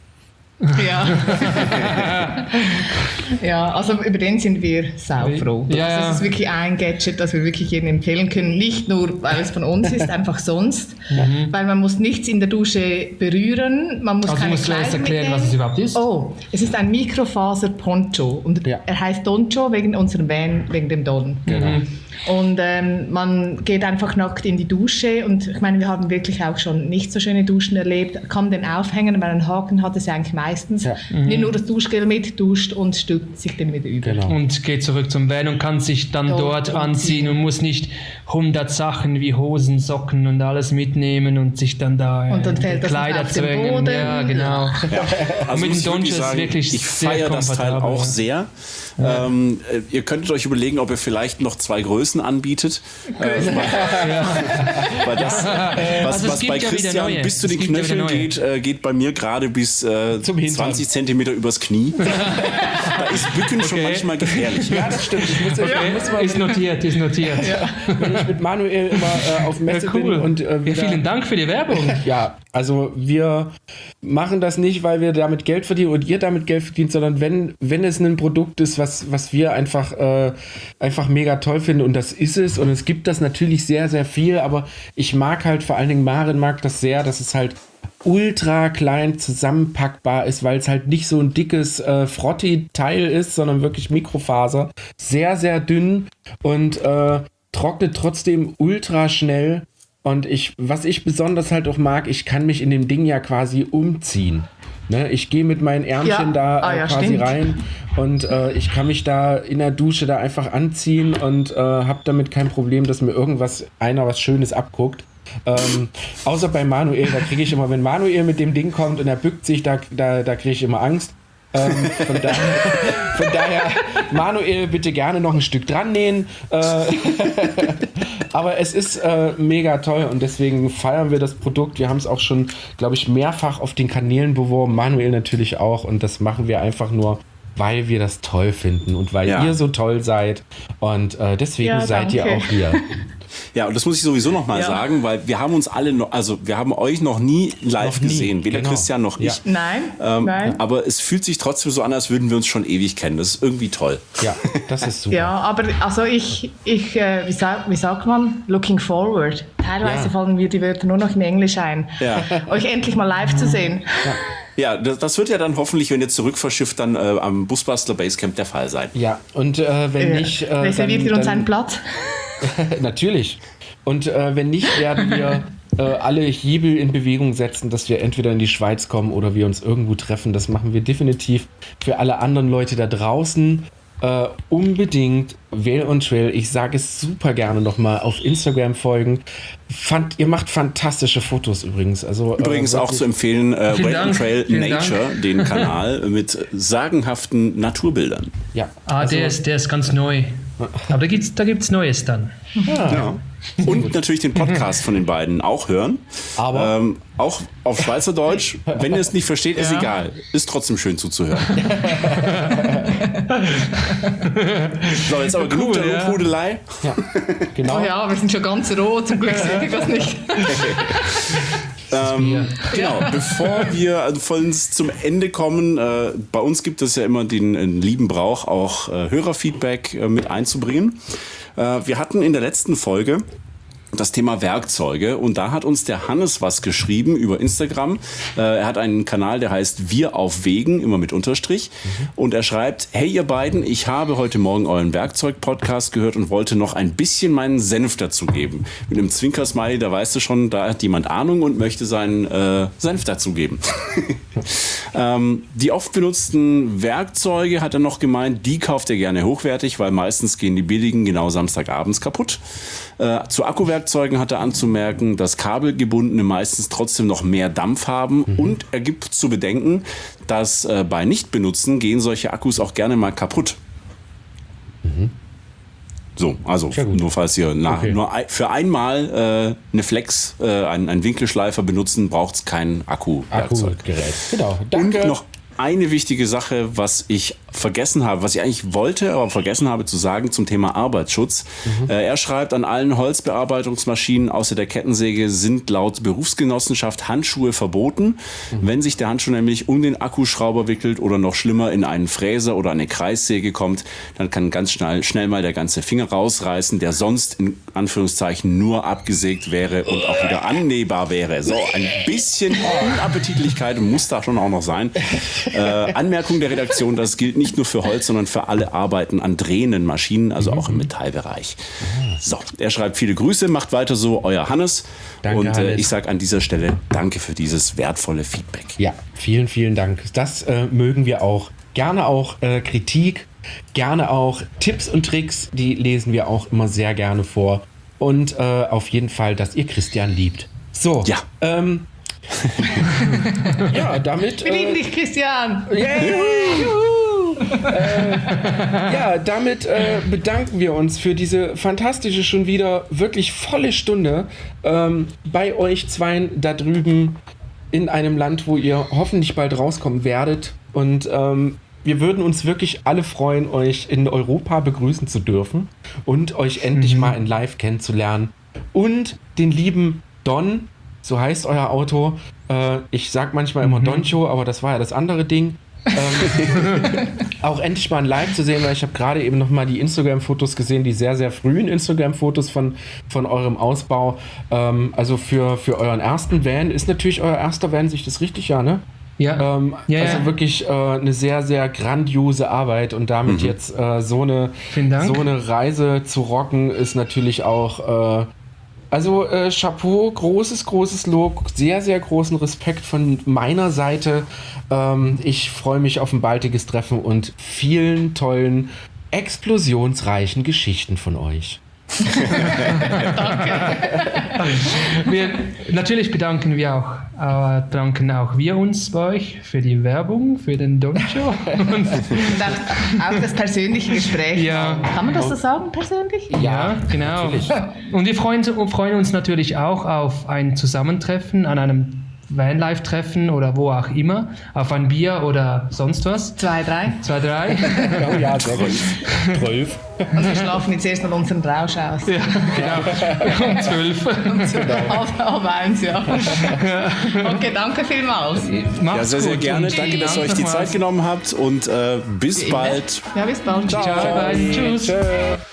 Ja. Ja, also über den sind wir saufroh. Ja, ja. Also es ist wirklich ein Gadget, das wir wirklich jedem empfehlen können. Nicht nur, weil es von uns ist, einfach sonst. Mhm. Weil man muss nichts in der Dusche berühren. Man muss also keine du musst erst erklären, mitnehmen. was es überhaupt ist. Oh, es ist ein Mikrofaser-Poncho. Und ja. er heißt Doncho wegen unserem Van, wegen dem Don. Genau. Mhm. Und ähm, man geht einfach nackt in die Dusche und ich meine, wir haben wirklich auch schon nicht so schöne Duschen erlebt. Kann den aufhängen, weil einen Haken hat es ja eigentlich meistens. Ja. Mhm. Nicht nur das Duschgel mit, duscht und stülpt sich den wieder über. Genau. Und geht zurück zum Van und kann sich dann dort, dort anziehen und muss nicht hundert Sachen wie Hosen, Socken und alles mitnehmen und sich dann da äh, und dann fällt Kleider das auf den Boden. Ja, genau. Ja. Also und mit dem Doncho ist wirklich ich feiere das Teil auch sehr. Ja. Ähm, ihr könntet euch überlegen, ob ihr vielleicht noch zwei Größen anbietet. Äh, ja. Weil das, was, also was bei ja Christian bis zu den Knöcheln ja geht, äh, geht bei mir gerade bis äh, zwanzig Zentimeter übers Knie. Da ist Bücken okay. schon manchmal gefährlich. Ja, das stimmt. Ich muss, okay. ich muss mal ist notiert, ist notiert. Ja. Wenn ich mit Manuel immer äh, auf Messe ja, cool. bin und äh, ja, vielen Dank für die Werbung. Ja, also wir machen das nicht, weil wir damit Geld verdienen und ihr damit Geld verdient, sondern wenn, wenn es ein Produkt ist, was, was wir einfach, äh, einfach mega toll finden und das ist es und es gibt das natürlich sehr, sehr viel, aber ich mag halt vor allen Dingen, Maren mag das sehr, dass es halt ultra klein zusammenpackbar ist, weil es halt nicht so ein dickes äh, Frotti-Teil ist, sondern wirklich Mikrofaser. Sehr, sehr dünn und äh, trocknet trotzdem ultra schnell. Und ich, was ich besonders halt auch mag, ich kann mich in dem Ding ja quasi umziehen. Ne, ich gehe mit meinen Ärmchen ja. da äh, ah, ja, quasi stimmt. rein und äh, ich kann mich da in der Dusche da einfach anziehen und äh, habe damit kein Problem, dass mir irgendwas einer was Schönes abguckt. Ähm, außer bei Manuel, da kriege ich immer, wenn Manuel mit dem Ding kommt und er bückt sich, da, da, da kriege ich immer Angst. Ähm, von, da, von daher, Manuel, bitte gerne noch ein Stück dran nähen. Äh, aber es ist äh, mega toll und deswegen feiern wir das Produkt. Wir haben es auch schon, glaube ich, mehrfach auf den Kanälen beworben. Manuel natürlich auch und das machen wir einfach nur, weil wir das toll finden und weil ja. ihr so toll seid und äh, deswegen ja, seid ihr auch hier. Ja, und das muss ich sowieso noch mal ja. sagen, weil wir haben uns alle noch, also wir haben euch noch nie live noch nie. gesehen, weder genau. Christian noch ich. Ja. Nein, ähm, nein. Aber es fühlt sich trotzdem so an, als würden wir uns schon ewig kennen. Das ist irgendwie toll. Ja, das ist super. Ja, aber also ich, ich äh, wie, sag, wie sagt man, looking forward. Teilweise ja. fallen mir die Wörter nur noch in Englisch ein. Ja. Euch endlich mal live zu sehen. Ja. Ja, das, das wird ja dann hoffentlich, wenn ihr zurückverschifft, dann äh, am Busbastler Basecamp der Fall sein. Ja, und äh, wenn äh, nicht... Äh, reserviert ihr uns einen Platz? Natürlich. Und äh, wenn nicht, werden wir äh, alle Hebel in Bewegung setzen, dass wir entweder in die Schweiz kommen oder wir uns irgendwo treffen. Das machen wir definitiv für alle anderen Leute da draußen. Äh, unbedingt Vale on Trail. Ich sage es super gerne nochmal auf Instagram folgen. Fand, ihr macht fantastische Fotos übrigens. Also, übrigens äh, auch zu empfehlen, äh, Vale on Trail Nature, Dank. Den Kanal mit sagenhaften Naturbildern. Ja. Ah, also, der, ist, der ist ganz neu. Aber da gibt's, da gibt's Neues dann. Ja. Ja. Und natürlich den Podcast von den beiden auch hören. Aber ähm, auch auf Schweizerdeutsch. Wenn ihr es nicht versteht, ist ja. egal. Ist trotzdem schön zuzuhören. So, jetzt aber genug der ja. Lobhudelei. Ja. Genau. Oh ja, wir sind schon ganz roh. Zum Glück sehe ich das nicht. Ähm, genau, bevor wir vollends zum Ende kommen, äh, bei uns gibt es ja immer den äh, lieben Brauch, auch äh, Hörerfeedback äh, mit einzubringen. Äh, wir hatten in der letzten Folge das Thema Werkzeuge und da hat uns der Hannes was geschrieben über Instagram. Äh, er hat einen Kanal, der heißt Wir auf Wegen, immer mit Unterstrich. Mhm. Und er schreibt, hey ihr beiden, ich habe heute Morgen euren Werkzeug-Podcast gehört und wollte noch ein bisschen meinen Senf dazu geben. Mit einem Zwinker-Smiley, da weißt du schon, da hat jemand Ahnung und möchte seinen äh, Senf dazu geben. ähm, die oft benutzten Werkzeuge, hat er noch gemeint, die kauft er gerne hochwertig, weil meistens gehen die billigen genau Samstagabends kaputt. Äh, zu Akkuwerkzeugen hat er anzumerken, dass kabelgebundene meistens trotzdem noch mehr Dampf haben mhm. und er gibt zu bedenken, dass äh, bei Nichtbenutzen gehen solche Akkus auch gerne mal kaputt. Mhm. So, also nur falls ihr nach, okay. nur ein, für einmal äh, eine Flex, äh, einen, einen Winkelschleifer benutzen, braucht es kein Akkuwerkzeug. Akkugerät. Genau. Danke. Und noch eine wichtige Sache, was ich vergessen habe, was ich eigentlich wollte, aber vergessen habe zu sagen zum Thema Arbeitsschutz. Mhm. Äh, er schreibt, an allen Holzbearbeitungsmaschinen außer der Kettensäge sind laut Berufsgenossenschaft Handschuhe verboten. Mhm. Wenn sich der Handschuh nämlich um den Akkuschrauber wickelt oder noch schlimmer in einen Fräser oder eine Kreissäge kommt, dann kann ganz schnell, schnell mal der ganze Finger rausreißen, der sonst in Anführungszeichen nur abgesägt wäre und auch wieder annähbar wäre. So, ein bisschen Unappetitlichkeit muss da schon auch noch sein. Äh, Anmerkung der Redaktion, das gilt nicht nur für Holz, sondern für alle Arbeiten an drehenden Maschinen, also auch im Metallbereich. So, er schreibt viele Grüße, macht weiter so, euer Hannes. Danke, und äh, Hannes. Ich sage an dieser Stelle danke für dieses wertvolle Feedback. Ja, vielen, vielen Dank. Das äh, mögen wir auch. Gerne auch äh, Kritik, gerne auch Tipps und Tricks, die lesen wir auch immer sehr gerne vor. Und äh, auf jeden Fall, dass ihr Christian liebt. So, ja. ähm, ja, damit. Wir lieben äh, dich, Christian. Yeah, juhu. äh, ja, damit äh, bedanken wir uns für diese fantastische, schon wieder wirklich volle Stunde ähm, bei euch zweien da drüben in einem Land, wo ihr hoffentlich bald rauskommen werdet. Und ähm, wir würden uns wirklich alle freuen, euch in Europa begrüßen zu dürfen und euch endlich mhm. mal in Live kennenzulernen. Und den lieben Don, so heißt euer Auto. Äh, ich sag manchmal immer mhm. Doncho, aber das war ja das andere Ding. ähm, auch endlich mal in Live zu sehen, weil ich habe gerade eben noch mal die Instagram-Fotos gesehen, die sehr, sehr frühen Instagram-Fotos von, von eurem Ausbau. Ähm, also für, für euren ersten Van, ist natürlich euer erster Van, sehe ich das richtig, ja, ne? Ja. Ähm, ja also ja. wirklich äh, eine sehr, sehr grandiose Arbeit und damit mhm. jetzt äh, so, eine, so eine Reise zu rocken, ist natürlich auch... Äh, Also äh, Chapeau, großes, großes Lob, sehr, sehr großen Respekt von meiner Seite. Ähm, ich freue mich auf ein baldiges Treffen und vielen tollen, explosionsreichen Geschichten von euch. Danke. Wir, natürlich bedanken wir auch, äh, bedanken auch wir uns bei euch für die Werbung, für den Doncho. Und auch das persönliche Gespräch. Ja. Kann man das so sagen, persönlich? Ja, genau. Und wir freuen, freuen uns natürlich auch auf ein Zusammentreffen an einem Vanlife-Treffen oder wo auch immer, auf ein Bier oder sonst was. Zwei, drei. Zwei, drei. Oh ja, sehr gut. Zwölf. Also wir schlafen jetzt erst mal unseren Rausch aus. Ja, genau. Um zwölf. Halb, halb eins, ja. Okay, danke vielmals. Macht's Ja, sehr, sehr gut gerne. und Danke, dass ihr euch die nochmals. Zeit genommen habt und äh, bis bald. Ja, bis bald. Ciao. Ciao. Tschüss. Tschö.